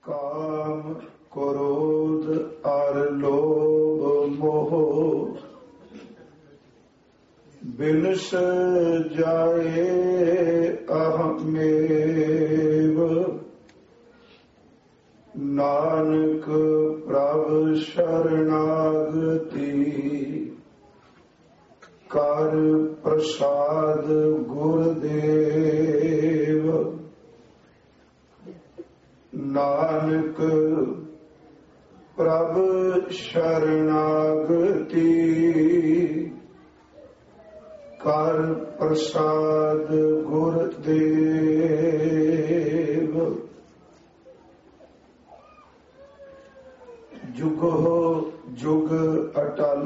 काम क्रोध और लोभ मोह बिनस जाए अहमेव। नानक प्रभु शरणागति कर प्रसाद गुरुदेव। नानक प्रभु शरणागति कर प्रसाद गुरुदेव। जुगो जुग अटल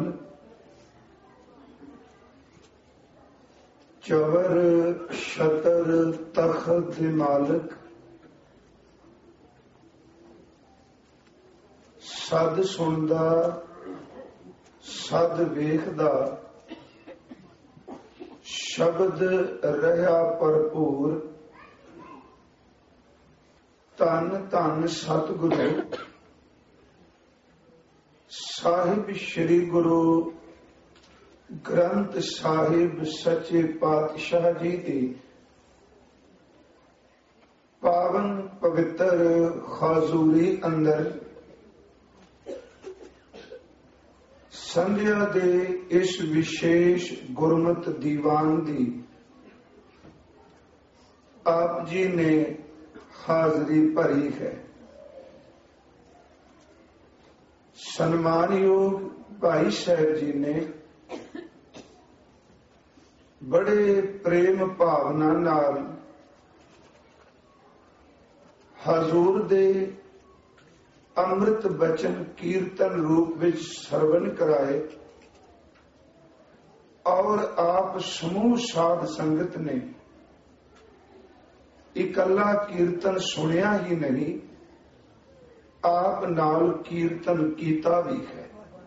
चवर छतर तख्त मालक। सद सुनदा सद वेखदा शब्द रहा भरपूर। धन धन सतगुरु साहिब श्री गुरु ग्रंथ साहिब सच्चे पातशाह जी की पावन पवित्र खाजूरी अंदर संध्या दे इस विशेष गुरमत दीवान दी आप जी ने हाजरी भरी है। सन्मानयोग भाई साहब जी ने बड़े प्रेम भावना नाल हजूर दे अमृत बचन कीर्तन रूप विच सरवण कराए और आप समूह साध संगत ने इकल्ला कीर्तन सुनिया ही नहीं, आप नाल कीर्तन कीता भी है।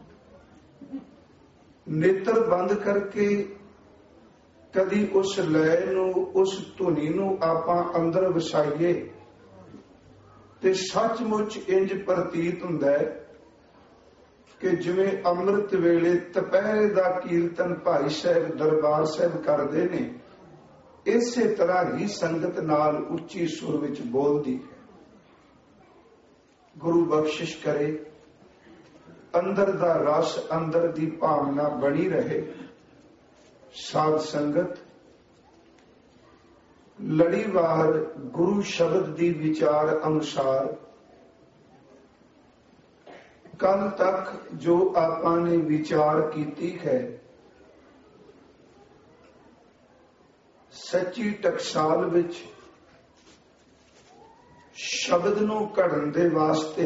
नेत्र बंद करके कदी उस लय नू उस धुनी नू आपां अंदर वसाइए ते सचमुच इंज प्रतीत हुंदा है कि जिवें अमृत वेले दुपहरे दा कीर्तन भाई साहब दरबार साहब करदे ने, इसे तरह ही संगत नाल उच्ची सुर विच बोलदी है। गुरु बख्शिश करे अंदर दा रस अंदर दी भावना बनी रहे। साध संगत लड़ीवार गुरु शब्द दी विचार अनुसार कल तक जो आपा ने विचार कीती है, सच्ची टकसाल विच शब्द नू घड़न दे वास्ते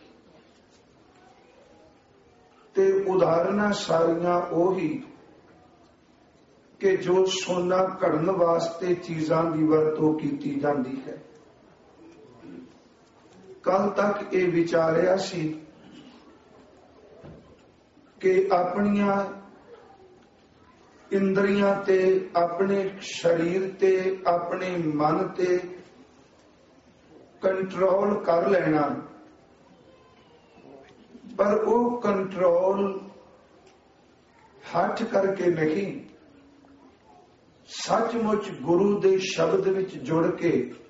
ते उदाहरणां सारियां ओही कि जो सोना घड़न वास्ते चीजां की वरतों की जाती है। कल तक ये विचारिया सी कि अपनियां इंद्रियां ते अपने शरीर ते अपने मन ते कंट्रोल कर लेना, पर वो कंट्रोल हट करके नहीं, सचमुच गुरु दे शब्द विच जुड़ के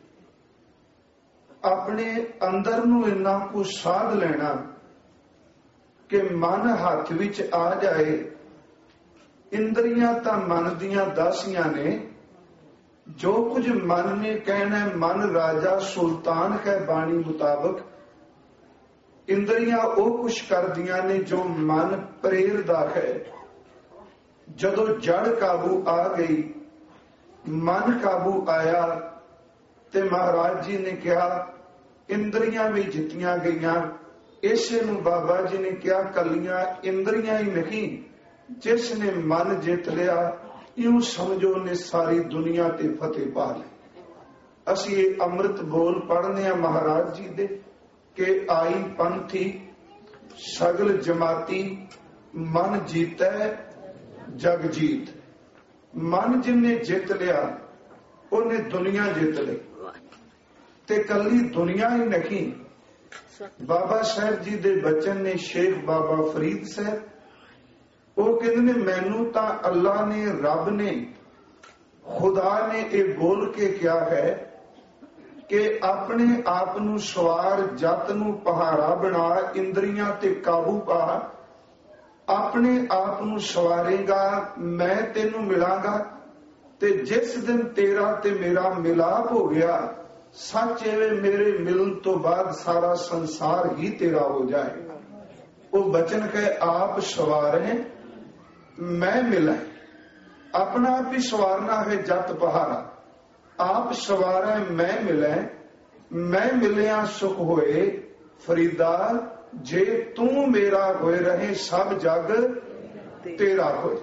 अपने अंदर नू इन्ना को साध लेना कि मन हाथ विच आ जाए। इंद्रियां तां मन दियां दासियां ने, जो कुछ मन ने कहना है, मन राजा सुल्तान है बाणी मुताबक। इंद्रियां वो कुछ कर दियां ने जो मन प्रेरदा है। जदों जड़ काबू आ गई, मन काबू आया, ते महाराज जी ने कहा इंद्रियां भी जितियां गईयां। इसे नूं बाबा जी ने कहा कलियां इंद्रियां ही नहीं, जिसने मन जित लिया यूं समझो ने सारी दुनिया ते फतेह पा ली। असीं ये अमृत बोल पढ़ने महाराज जी दे कि आई पंथी सगल जमाती मन जीतै जग जीत। मन जिन्ने जित लिया उन्हें दुनिया जित ली। ते कली दुनिया ही नहीं, ਬਾਬਾ ਸਾਹਿਬ ਜੀ ਦੇ ਬਚਨ ਨੇ ਸ਼ੇਖ ਬਾਬਾ ਫਰੀਦ ਸਾਹਿਬ, ਉਹ ਕਹਿੰਦੇ ਨੇ ਮੈਨੂੰ ਤਾਂ ਅੱਲਾ ਨੇ, ਰੱਬ ਨੇ, ਖੁਦਾ ਨੇ ਇਹ ਬੋਲ ਕੇ ਕਿਹਾ ਹੈ ਕਿ ਆਪਣੇ ਆਪ ਨੂੰ ਸਵਾਰ, ਜਤ ਨੂੰ ਪਹਾੜਾ ਬਣਾ, ਇੰਦਰੀਆਂ ਤੇ ਕਾਬੂ ਪਾ, ਆਪਣੇ ਆਪ ਨੂੰ ਸਵਾਰੇਗਾ, ਮੈਂ ਤੈਨੂੰ ਮਿਲਾਂਗਾ। ਤੇ ਜਿਸ ਦਿਨ ਤੇਰਾ ਤੇ ਮੇਰਾ ਮਿਲਾਪ ਹੋ ਗਿਆ, ਸੱਚ ਐਵੇਂ ਮੇਰੇ ਮਿਲਣ ਤੋਂ ਬਾਅਦ ਸਾਰਾ ਸੰਸਾਰ ਹੀ ਤੇਰਾ ਹੋ ਜਾਏਗਾ। ਉਹ ਬਚਨ ਹੈ ਆਪ ਸਵਾਰੇ ਮੈਂ ਮਿਲਾਂ, अपना आप ही सवारना है जत पहाड़ा, आप सवारे मैं मिले, मैं मिलिया सुख होए फरीदा, जे तू मेरा होए रहे सब जग तेरा होए।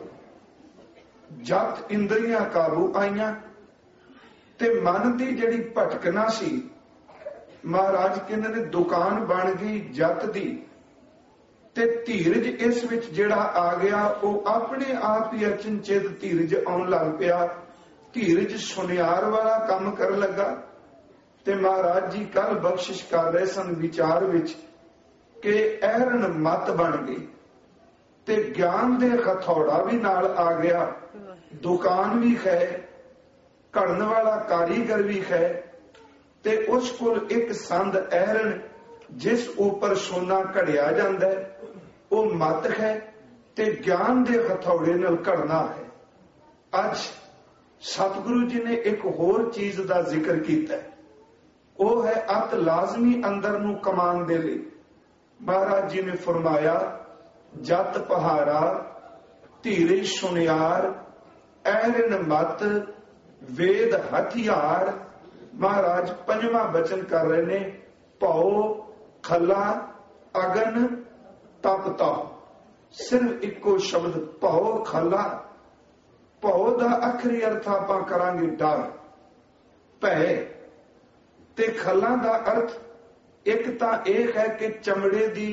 जत इंद्रियां काबू आईया ते मन की जिहड़ी भटकना सी, महाराज कहंदे ने दुकान बन गई जत दी, ते धीरज इस विच जिहड़ा आ गया वो अपने आप ही अचनचेत धीरज आउण लग पिया। धीरज सुनियार वाला काम कर लगा। ते महाराज जी कल बख्शिश कर रहे सन विचार विच कि ऐरन मत बन गई ते ज्ञान दे हथौड़ा भी नाल आ गया, दुकान भी है, घड़न वाला कारीगर भी है, ते उस कोल एक संद ऐरन जिस ऊपर सोना घड़िया जाता है वो मत है, ते ज्ञान दे हथौड़े नाल घड़ना है। अज सतगुरु जी ने एक होर चीज का जिक्र किया, वो है अत लाजमी अंदर नू कमान दे लई। महाराज जी ने फरमाया जत पहाड़ा, धीरज सुनियार, ऐरन मत, वेद हथियार। महाराज पंजवा बचन कर रहे ने, भौ खला अगन तपता। सिर्फ इको शब्द भौ खला। भौ दा आखिरी अर्थ आपां करांगे डर, भय, ते खला दा अर्थ एक तां यह है कि चमड़े दी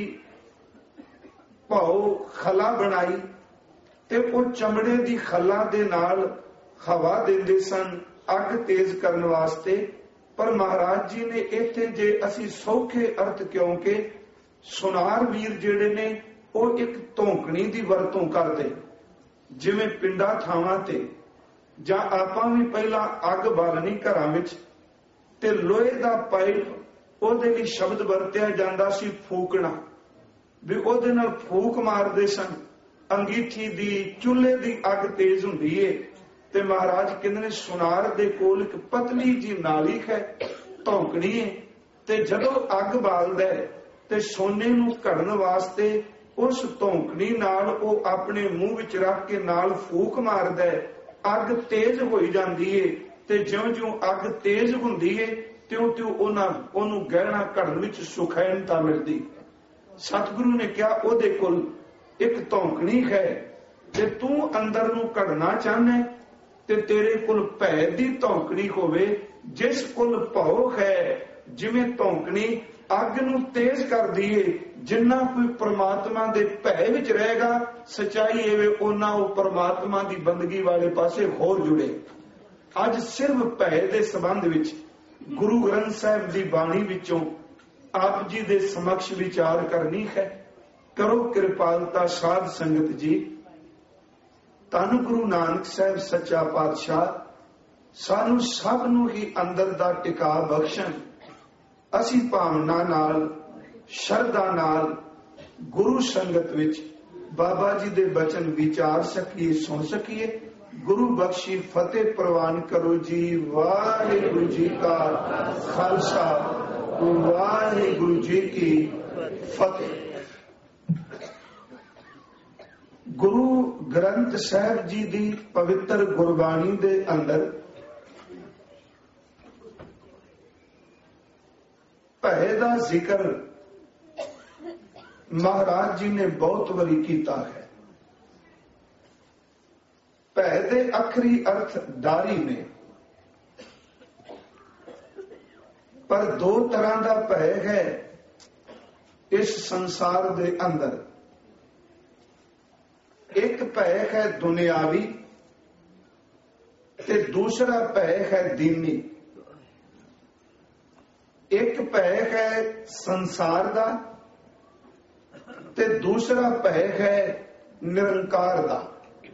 भौ खला बनाई ते वो चमड़े दी खला दे नाल हवा देंदे सन अग तेज करने वास्ते। पर महाराज जी ने इत्थे जे असी सौखे अर्थ, क्योंकि सुनार वीर जेड़े ने वो एक धौंकनी दी वरतों करते, जिवें पिंडा थावां ते जां आपां भी पहला अग बालनी घरां विच ते लोहे दा पाइप ओहदे लई शब्द वरतिया जांदा सी फूकना, भी ओहदे नाल फूक मारदे सन। अंगीठी दी चूल्हे दी अग तेज हुंदी है ते महाराज कहंदे ने सुनार दे कोल एक पतली जी नाली है, धौंकनी है, ते जदों अग बालदा है ते सोने नूं घड़न वास्ते उस धौंकनी नाल वो अपने मुंह विच रख के नाल फूक मारदा है, अग तेज होई जांदी है। ते ज्यों-ज्यों अग तेज हुंदी है त्यों-त्यों ओनू गहना घड़न विच सुखैनता मिलदी। सतगुरु ने कहा ओहदे कोल एक धौंकनी है ते तू अंदर नूं घड़ना चाहना ते तेरे कोल भै दी धौंकनी होवे, जिस कोल भौ है जिवें धौंकनी अग नूं तेज कर दिए, जिन्ना कोई परमात्मा दे भै विच रहेगा, सच्चाई एवे ओना वो परमात्मा दी बंदगी वाले पासे होर जुड़े। अज सिर्फ भै दे संबंध विच गुरु ग्रंथ साहिब दी बाणी विचों आप जी दे समक्ष विचार करनी है। करो कृपालता साध संगत जी। धन गुरु नानक साहिब सच्चा पातशाह सानू सब नू ही अंदर दा टिका बख्शण। असी भावना नाल, शरधा नाल गुरु संगत विच बाबा जी दे बचन विचार सकीए, सुन सकीए। गुरु बख्शी फतेह प्रवान करो जी। वाहिगुरु जी का खालसा, वाहिगुरु जी की फतेह। गुरु ग्रंथ साहिब जी दी पवित्र गुरबाणी दे अंदर भय दा जिक्र महाराज जी ने बहुत बारी कीता है। भय दे आखिरी अर्थ डारी ने, पर दो तरह का भय है इस संसार दे अंदर। एक भय है दुनियावी ते दूसरा भय है दीनी। ਇੱਕ ਭੈ ਹੈ ਸੰਸਾਰ ਦਾ ਤੇ ਦੂਸਰਾ ਭੈ ਹੈ ਨਿਰੰਕਾਰ ਦਾ।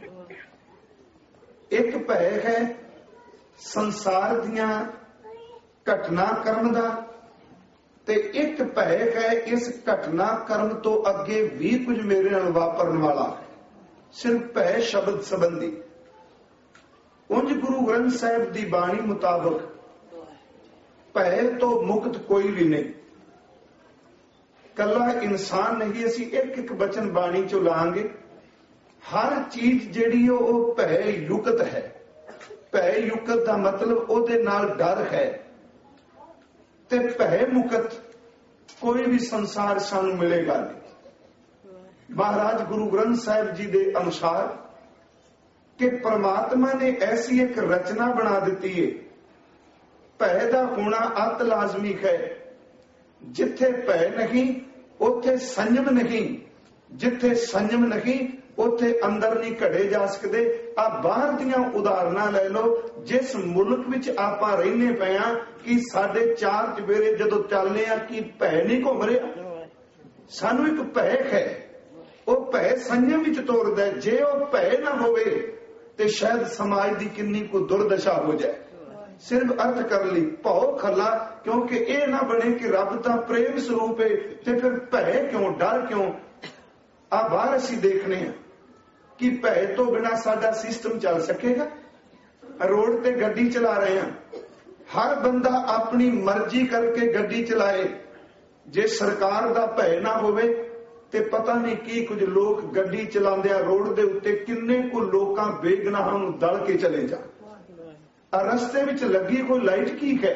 ਇੱਕ ਭੈ ਹੈ ਸੰਸਾਰ ਦੀਆਂ ਘਟਨਾਕ੍ਰਮ ਦਾ ਤੇ ਇੱਕ ਭੈ ਹੈ ਇਸ ਘਟਨਾਕ੍ਰਮ ਤੋਂ ਅੱਗੇ ਵੀ ਕੁਝ ਮੇਰੇ ਨਾਲ ਵਾਪਰਨ ਵਾਲਾ। ਸਿਰਫ ਭੈ ਸ਼ਬਦ ਸੰਬੰਧੀ। ਉਂਝ ਗੁਰੂ ਗ੍ਰੰਥ ਸਾਹਿਬ ਦੀ ਬਾਣੀ ਮੁਤਾਬਕ ਭੈ ਤੋਂ ਮੁਕਤ ਕੋਈ ਵੀ ਨਹੀਂ। ਕੱਲਾ ਇਨਸਾਨ ਨਹੀਂ, ਅਸੀਂ ਇੱਕ ਇੱਕ ਬਚਨ ਬਾਣੀ ਚੋਂ ਲਾਂਗੇ। ਹਰ ਚੀਜ਼ ਜਿਹੜੀ ਉਹ ਭੈ ਯੁਕਤ ਹੈ। ਭੈ ਯੁਕਤ ਦਾ ਮਤਲਬ ਉਹਦੇ ਨਾਲ ਡਰ ਹੈ ਤੇ ਭੈ ਮੁਕਤ ਕੋਈ ਵੀ ਸੰਸਾਰ ਸਾਨੂੰ ਮਿਲੇਗਾ ਨਹੀਂ। ਮਹਾਰਾਜ ਗੁਰੂ ਗ੍ਰੰਥ ਸਾਹਿਬ ਜੀ ਦੇ ਅਨੁਸਾਰ ਕਿ ਪ੍ਰਮਾਤਮਾ ਨੇ ਐਸੀ ਇੱਕ ਰਚਨਾ ਬਣਾ ਦਿੱਤੀ ਹੈ, ਭੈ ਦਾ ਹੋਣਾ ਅਤ ਲਾਜ਼ਮੀ ਹੈ। ਜਿੱਥੇ ਭੈ ਨਹੀਂ ਉੱਥੇ ਸੰਜਮ ਨਹੀਂ, ਜਿੱਥੇ ਸੰਜਮ ਨਹੀਂ ਉੱਥੇ ਅੰਦਰ ਨਹੀਂ ਘੜੇ ਜਾ ਸਕਦੇ। ਆ ਬਾਹਰ ਦੀਆਂ ਉਦਾਹਰਨਾਂ ਲੈ ਲਓ। ਜਿਸ ਮੁਲਕ ਵਿੱਚ ਆਪਾਂ ਰਹਿੰਦੇ ਪਏ ਆ, ਕਿ ਸਾਡੇ ਚਾਰ ਚੁਫੇਰੇ ਜਦੋਂ ਚੱਲਦੇ ਆ ਕਿ ਭੈ ਨਹੀਂ ਘੁੰਮ ਰਿਹਾ? ਸਾਨੂੰ ਇੱਕ ਭੈ ਹੈ, ਉਹ ਭੈ ਸੰਜਮ ਵਿੱਚ ਤੋਰਦਾ। ਜੇ ਉਹ ਭੈ ਨਾ ਹੋਵੇ ਤੇ ਸ਼ਾਇਦ ਸਮਾਜ ਦੀ ਕਿੰਨੀ ਕੋ ਦੁਰਦਸ਼ਾ ਹੋ ਜਾਏ। ਸਿਰਫ ਅਰਥ ਕਰ ਲਈ ਭਉ ਖੱਲਾ, ਕਿਉਂਕਿ ਇਹ ਨਾ ਬਣੇ ਕਿ ਰੱਬ ਤਾਂ ਪ੍ਰੇਮ ਸਰੂਪ ਹੈ ਤੇ ਫਿਰ ਭੈ ਕਿਉਂ, ਡਰ ਕਿਉਂ? ਆ ਬਾਹਰ ਅਸੀਂ ਦੇਖਨੇ ਆ ਕਿ ਭੈ ਤੋਂ ਬਿਨਾਂ ਸਾਡਾ ਸਿਸਟਮ ਚੱਲ ਸਕੇਗਾ? ਰੋਡ ਤੇ ਗੱਡੀ ਚਲਾ ਰਹੇ ਆ, ਹਰ ਬੰਦਾ ਆਪਣੀ ਮਰਜ਼ੀ ਕਰਕੇ ਗੱਡੀ ਚਲਾਏ। ਜੇ ਸਰਕਾਰ ਦਾ ਭੈ ਨਾ ਹੋਵੇ ਤੇ ਪਤਾ ਨਹੀਂ ਕੀ ਕੁਝ ਲੋਕ ਗੱਡੀ ਚਲਾਉਂਦੇ ਆ ਰੋਡ ਦੇ ਉੱਤੇ, ਕਿੰਨੇ ਕੁ ਲੋਕਾਂ ਬੇਗੁਨਾਹਾਂ ਨੂੰ ਦਲ ਕੇ ਚਲੇ ਜਾ। ਰਸਤੇ ਵਿੱਚ ਲੱਗੀ ਕੋਈ ਲਾਈਟ ਕੀ ਹੈ?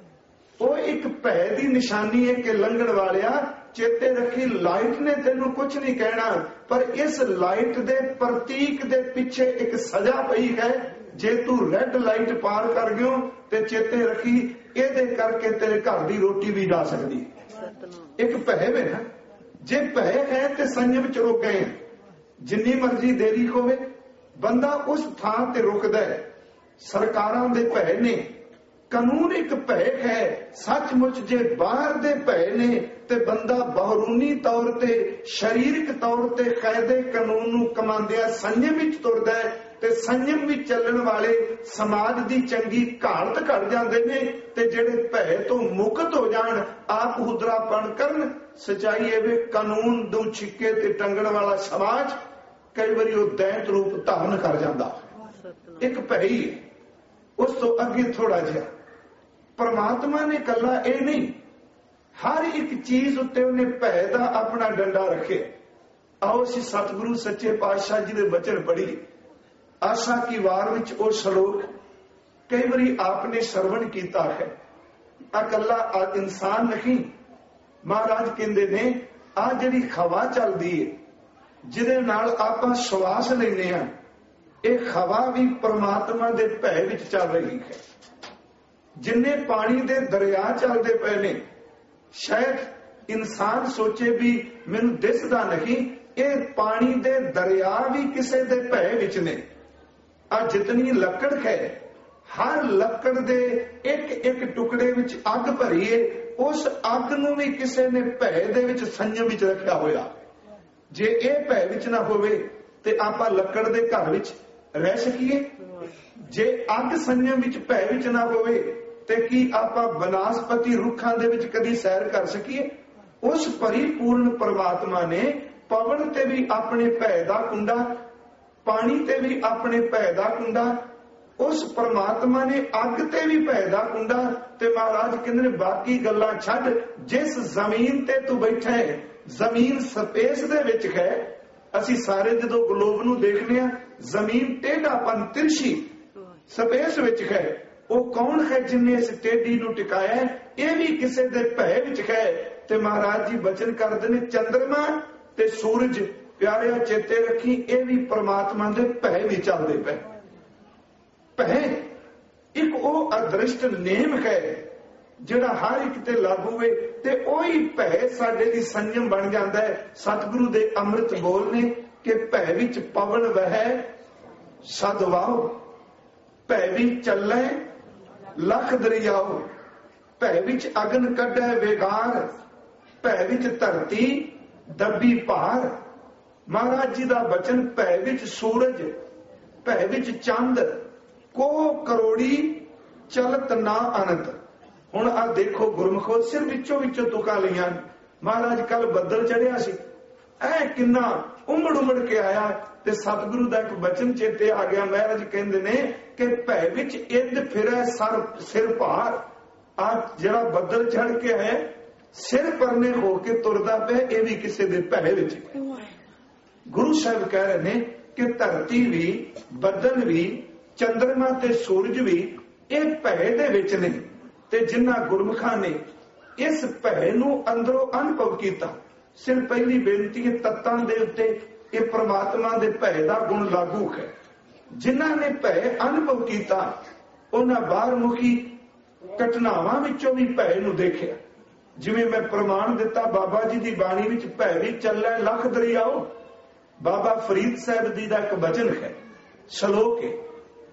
ਉਹ ਇੱਕ ਭੈ ਦੀ ਨਿਸ਼ਾਨੀ ਹੈ ਕਿ ਲੰਘਣ ਵਾਲਿਆ ਚੇਤੇ ਰੱਖੀ, ਲਾਈਟ ਨੇ ਤੈਨੂੰ ਕੁਝ ਨਹੀਂ ਕਹਿਣਾ, ਪਰ ਇਸ ਲਾਈਟ ਦੇ ਪ੍ਰਤੀਕ ਦੇ ਪਿੱਛੇ ਇੱਕ ਸਜ਼ਾ ਪਈ ਹੈ। ਜੇ ਤੂੰ ਰੈੱਡ ਲਾਈਟ ਪਾਰ ਕਰ ਗਿਓ ਤੇ ਚੇਤੇ ਰੱਖੀ, ਇਹਦੇ ਕਰਕੇ ਤੇਰੇ ਘਰ ਦੀ ਰੋਟੀ ਵੀ ਜਾ ਸਕਦੀ। ਇੱਕ ਭੈ ਹੈ ਨਾ। ਜੇ ਭੈ ਹੈ ਤੇ ਸੰਜਮ ਚ ਰੁਕ ਗਏ। ਜਿੰਨੀ ਮਰਜ਼ੀ ਦੇਰੀ ਹੋਵੇ ਬੰਦਾ ਉਸ ਥਾਂ ਤੇ ਰੁਕਦਾ ਹੈ। ਸਰਕਾਰਾਂ ਦੇ ਭੈ ਨੇ, ਕਾਨੂੰਨ ਇੱਕ ਭੈ ਹੈ। ਸੱਚਮੁੱਚ ਜੇ ਬਾਹਰ ਦੇ ਭੈ ਨੇ ਤੇ ਬੰਦਾ ਬਾਹਰੂਨੀ ਤੌਰ ਤੇ ਸਰੀਰਕ ਤੌਰ ਤੇ ਕਾਇਦੇ ਕਾਨੂੰਨ ਨੂੰ ਕਮਾਂਦਿਆਂ ਸੰਜਮ ਵਿੱਚ ਤੁਰਦਾ ਹੈ ਤੇ ਸੰਜਮ ਵਿੱਚ ਚੱਲਣ ਵਾਲੇ ਸਮਾਜ ਦੀ ਚੰਗੀ ਘਾਲਤ ਘੜ ਜਾਂਦੇ ਨੇ। ਤੇ ਜਿਹੜੇ ਭੈ ਤੋਂ ਮੁਕਤ ਹੋ ਜਾਣ, ਆਪ ਹੁਦਰਾਪਣ ਕਰਨ, ਸਚਾਈ ਇਹ ਵੀ ਕਾਨੂੰਨ ਦੋ ਛਿੱਕੇ ਤੇ ਟੰਗਣ ਵਾਲਾ ਸਮਾਜ ਕਈ ਵਾਰੀ ਉਹ ਦੈਂਤ ਰੂਪ ਧਾਰਨ ਕਰ ਜਾਂਦਾ। ਇੱਕ ਭੈ ਹੀ ਹੈ। ਉਸ ਤੋਂ ਅੱਗੇ ਥੋੜਾ ਜਿਹਾ ਪਰਮਾਤਮਾ ਨੇ ਕੱਲਾ ਇਹ ਨਹੀਂ, ਹਰ ਇੱਕ ਚੀਜ਼ ਉੱਤੇ ਉਹਨੇ ਭੈ ਦਾ ਆਪਣਾ ਡੰਡਾ ਰੱਖਿਆ। ਆਓ ਅਸੀਂ ਸਤਿਗੁਰੂ ਸੱਚੇ ਪਾਤਸ਼ਾਹ ਜੀ ਦੇ ਬਚਨ ਪੜ੍ਹੀਏ। ਆਸਾ ਕੀ ਵਾਰ ਵਿੱਚ ਉਹ ਸ਼ਲੋਕ ਕਈ ਵਾਰੀ ਆਪਨੇ ਸਰਵਣ ਕੀਤਾ ਹੈ। ਆ ਕੱਲਾ ਇਨਸਾਨ ਨਹੀਂ, ਮਹਾਰਾਜ ਕਹਿੰਦੇ ਨੇ ਆ ਜਿਹੜੀ ਹਵਾ ਚੱਲਦੀ ਹੈ ਜਿਹਦੇ ਨਾਲ ਆਪਾਂ ਸਵਾਸ ਲੈਂਦੇ ਆ, ਇਹ ਹਵਾ ਵੀ ਪ੍ਰਮਾਤਮਾ ਦੇ ਭੈ ਵਿੱਚ ਚੱਲ ਰਹੀ ਹੈ। ਜਿੰਨੇ ਪਾਣੀ ਦੇ ਦਰਿਆ ਚੱਲਦੇ ਪਏ ਨੇ, ਸ਼ਾਇਦ ਇਨਸਾਨ ਸੋਚੇ ਵੀ ਮੈਨੂੰ ਦਿਸਦਾ ਨਹੀਂ, ਇਹ ਪਾਣੀ ਦੇ ਦਰਿਆ ਵੀ ਕਿਸੇ ਦੇ ਭੈ ਵਿੱਚ ਨੇ। ਆ ਜਿਤਨੀ ਲੱਕੜ ਹੈ, ਹਰ ਲੱਕੜ ਦੇ ਇੱਕ ਇੱਕ ਟੁਕੜੇ ਵਿੱਚ ਅੱਗ ਭਰੀ ਏ, ਉਸ ਅੱਗ ਨੂੰ ਵੀ ਕਿਸੇ ਨੇ ਭੈ ਦੇ ਵਿੱਚ ਸੰਜਮ ਵਿੱਚ ਰੱਖਿਆ ਹੋਇਆ। ਜੇ ਇਹ ਭੈ ਵਿੱਚ ਨਾ ਹੋਵੇ ਤੇ ਆਪਾਂ ਲੱਕੜ ਦੇ ਘਰ ਵਿੱਚ ਰਹਿ ਸਕੀਏ? ਜੇ ਅੱਗ ਸੰਜਮ ਵਿੱਚ ਭੈ ਵਿੱਚ ਨਾ ਹੋਵੇ ਤੇ ਕੀ ਆਪਾਂ ਬਨਾਸਪਤੀ ਰੁੱਖਾਂ ਦੇ ਵਿੱਚ ਕਦੀ ਸੈਰ ਕਰ ਸਕੀਏ? ਉਸ ਪਰਿਪੂਰਨ ਪਰਮਾਤਮਾ ਨੇ ਪਵਨ ਤੇ ਵੀ ਆਪਣੇ ਭੈ ਦਾ ਕੁੰਡਾ, ਪਾਣੀ ਤੇ ਵੀ ਆਪਣੇ ਭੈ ਦਾ ਕੁੰਡਾ, ਉਸ ਪਰਮਾਤਮਾ ਨੇ ਅੱਗ ਤੇ ਵੀ ਭੈ ਦਾ ਕੁੰਡਾ। ਤੇ ਮਹਾਰਾਜ ਕਹਿੰਦੇ ਨੇ ਬਾਕੀ ਗੱਲਾਂ ਛੱਡ, ਜਿਸ ਜ਼ਮੀਨ ਤੇ ਤੂੰ ਬੈਠਾ ਹੈ, ਜ਼ਮੀਨ ਸਪੇਸ ਦੇ ਵਿੱਚ ਹੈ। ਅਸੀਂ ਸਾਰੇ ਜਦੋਂ ਗਲੋਬ ਨੂੰ ਦੇਖਦੇ ਹਾਂ, ਜ਼ਮੀਨ ਟੇਢਾਪਨ ਤਿਰਛੀ ਸਪੇਸ ਵਿੱਚ ਹੈ। ਉਹ ਕੌਣ ਹੈ ਜਿਨੇ ਇਸ ਟੇਢੀ ਨੂੰ ਟਿਕਾਇਆ? ਇਹ ਵੀ ਕਿਸੇ ਦੇ ਭੈ ਵਿੱਚ ਹੈ। ਤੇ ਮਹਾਰਾਜ ਜੀ ਬਚਨ ਕਰਦੇ ਨੇ, ਚੰਦਰਮਾ ਤੇ ਸੂਰਜ ਪਿਆਰਿਆ ਚੇਤੇ ਰੱਖੀ, ਇਹ ਵੀ ਪਰਮਾਤਮਾ ਦੇ ਭੈ ਵੀ ਚੱਲਦੇ ਪਏ। ਭੈ ਇੱਕ ਉਹ ਅਦ੍ਰਿਸ਼ਟ ਨੇਮ ਹੈ ਜਿਹੜਾ ਹਰ ਇੱਕ ਤੇ ਲਾਗੂ ਹੈ, ਤੇ ਉਹੀ ਭੈ ਸਾਡੇ ਦੀ ਸੰਜਮ ਬਣ ਜਾਂਦਾ ਹੈ। ਸਤਿਗੁਰੂ ਦੇ ਅੰਮ੍ਰਿਤ ਬੋਲ ਨੇ ਕਿ ਭੈ ਵਿੱਚ ਪਵਨ ਵਹੈ ਸਦਵਾਓ, ਭੈ ਵੀ ਚੱਲੇ ਲੱਖ ਦਰਿਆਓ। ਭੈ ਵਿੱਚ ਅਗਨ ਕੱਢੈ ਵੇਗਾਰ, ਭੈ ਵਿੱਚ ਧਰਤੀ ਦੱਬੀ ਭਾਰ। ਮਹਾਰਾਜ ਜੀ ਦਾ ਬਚਨ, ਭੈ ਵਿੱਚ ਸੂਰਜ, ਭੈ ਵਿੱਚ ਚੰਦ, ਕੋ ਕਰੋੜੀ ਚਲਤ ਨਾ ਅਨੰਤ। ਹੁਣ ਆ ਦੇਖੋ ਗੁਰਮੁਖੋ, ਸਿਰ ਵਿੱਚੋਂ ਤੁਕਾਂ ਲਈਆਂ। ਮਹਾਰਾਜ ਕੱਲ ਬੱਦਲ ਚੜਿਆ ਸੀ, ਐ ਕਿੰਨਾ ਉਮੜ ਕੇ ਆਇਆ, ਤੇ ਸਤਿਗੁਰੂ ਦਾ ਇੱਕ ਬਚਨ ਚੇਤੇ ਆ ਗਿਆ। ਮਹਾਰਾਜ ਕਹਿੰਦੇ ਨੇ ਕਿ ਭੈ ਵਿੱਚ ਇੱਦ ਫਿਰੈ ਸਿਰ ਭਾਰ। ਆ ਜਿਹੜਾ ਬੱਦਲ ਚੜ ਕੇ ਆਇਆ, ਸਿਰ ਪਰਨੇ ਹੋ ਕੇ ਤੁਰਦਾ ਪਿਆ, ਇਹ ਵੀ ਕਿਸੇ ਦੇ ਭੈ ਵਿੱਚ। ਗੁਰੂ ਸਾਹਿਬ ਕਹਿ ਰਹੇ ਨੇ ਕਿ ਧਰਤੀ ਵੀ, ਬੱਦਲ ਵੀ, ਚੰਦਰਮਾ ਤੇ ਸੂਰਜ ਵੀ ਇਹ ਭੈ ਦੇ ਵਿੱਚ ਨੇ। ਤੇ ਜਿਨ੍ਹਾਂ ਗੁਰਮੁਖਾਂ ਨੇ ਇਸ ਭੈ ਨੂੰ ਅੰਦਰੋਂ ਅਨੁਭਵ ਕੀਤਾ, ਸਿਰ ਪਹਿਲੀ ਬੇਨਤੀ ਹੈ ਤੱਤਾਂ ਦੇ ਉੱਤੇ ਇਹ ਪ੍ਰਮਾਤਮਾ ਦੇ ਭੈ ਦਾ ਗੁਣ ਲਾਗੂ ਹੈ। ਜਿਨ੍ਹਾਂ ਨੇ ਭੈ ਅਨੁਭਵ ਕੀਤਾ, ਉਹਨਾਂ ਬਾਹਰਮੁਖੀ ਘਟਨਾਵਾਂ ਵਿੱਚੋਂ ਵੀ ਭੈ ਨੂੰ ਦੇਖਿਆ। ਜਿਵੇਂ ਮੈਂ ਪ੍ਰਮਾਣ ਦਿੱਤਾ ਬਾਬਾ ਜੀ ਦੀ ਬਾਣੀ ਵਿੱਚ, ਭੈ ਵੀ ਚੱਲੈ ਲੱਖ ਦਰਿਆਓ। ਬਾਬਾ ਫਰੀਦ ਸਾਹਿਬ ਜੀ ਦਾ ਇੱਕ ਬਚਨ ਹੈ, ਸ਼ਲੋਕ ਹੈ।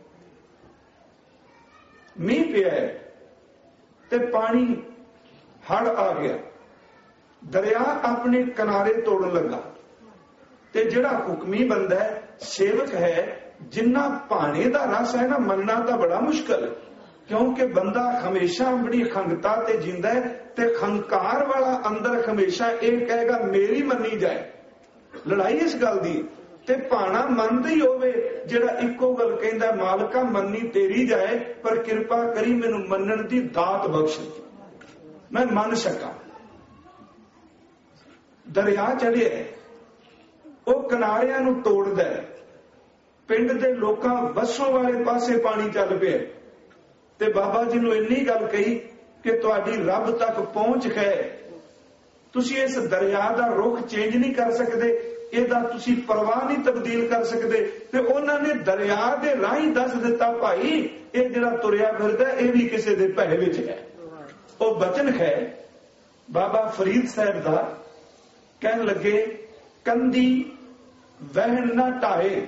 ਮੀਂਹ ਪਿਆ ਤੇ ਪਾਣੀ, ਹੜ ਆ ਗਿਆ, ਦਰਿਆ ਆਪਣੇ ਕਿਨਾਰੇ ਤੋੜਨ ਲੱਗਾ। ਤੇ ਜਿਹੜਾ ਹੁਕਮੀ ਬੰਦਾ ਹੈ, ਸੇਵਕ ਹੈ, ਜਿੰਨਾ ਭਾਣੇ ਦਾ ਰਸ ਹੈ ਨਾ, ਮੰਨਣਾ ਤਾਂ ਬੜਾ ਮੁਸ਼ਕਲ ਹੈ। ਕਿਉਂਕਿ ਬੰਦਾ ਹਮੇਸ਼ਾ ਬੜੀ ਖੰਗਤਾ ਤੇ ਜਿੰਦਾ ਹੈ, ਤੇ ਖੰਕਾਰ ਵਾਲਾ ਅੰਦਰ ਹਮੇਸ਼ਾ ਇਹ ਕਹੇਗਾ ਮੇਰੀ ਮੰਨੀ ਜਾਏ। ਲੜਾਈ ਇਸ ਗੱਲ ਦੀ। ਤੇ ਭਾਣਾ ਮੰਨਦਾ ਹੀ ਹੋਵੇ, ਜਿਹੜਾ ਇੱਕੋ ਗੱਲ ਕਹਿੰਦਾ, ਮਾਲਕਾ ਮੰਨੀ ਤੇਰੀ ਜਾਏ, ਪਰ ਕਿਰਪਾ ਕਰੀ ਮੈਨੂੰ ਮੰਨਣ ਦੀ ਦਾਤ ਬਖਸ਼, ਮੈਂ ਮੰਨ ਸਕਾਂ। ਦਰਿਆ ਚੜਿਆ, ਉਹ ਕਿਨਾਰਿਆਂ ਨੂੰ ਤੋੜਦਾ, ਪਿੰਡ ਦੇ ਲੋਕਾਂ ਵਸੋਂ ਵਾਲੇ ਪਾਸੇ ਪਾਣੀ ਚੱਲ ਪਿਆ। ਤੇ ਬਾਬਾ ਜੀ ਨੂੰ ਇੰਨੀ ਗੱਲ ਕਹੀ ਕਿ ਤੁਹਾਡੀ ਰੱਬ ਤੱਕ ਪਹੁੰਚ ਹੈ, ਤੁਸੀਂ ਇਸ ਦਰਿਆ ਦਾ ਰੁਖ ਚੇਂਜ ਨਹੀਂ ਕਰ ਸਕਦੇ, ਇਹਦਾ ਤੁਸੀਂ ਪ੍ਰਵਾਹ ਨਹੀਂ ਤਬਦੀਲ ਕਰ ਸਕਦੇ। ਤੇ ਉਹਨਾਂ ਨੇ ਦਰਿਆ ਦੇ ਰਾਹੀਂ ਦੱਸ ਦਿੱਤਾ, ਭਾਈ ਇਹ ਜਿਹੜਾ ਤੁਰਿਆ ਫਿਰਦਾ ਇਹ ਵੀ ਕਿਸੇ ਦੇ ਭੈ ਵਿੱਚ ਹੈ। ਉਹ ਬਚਨ ਹੈ ਬਾਬਾ ਫਰੀਦ ਸਾਹਿਬ ਦਾ, ਕਹਿਣ ਲੱਗੇ ਕੰਦੀ ਵਹਿਣ ਨਾ ਢਾਏ।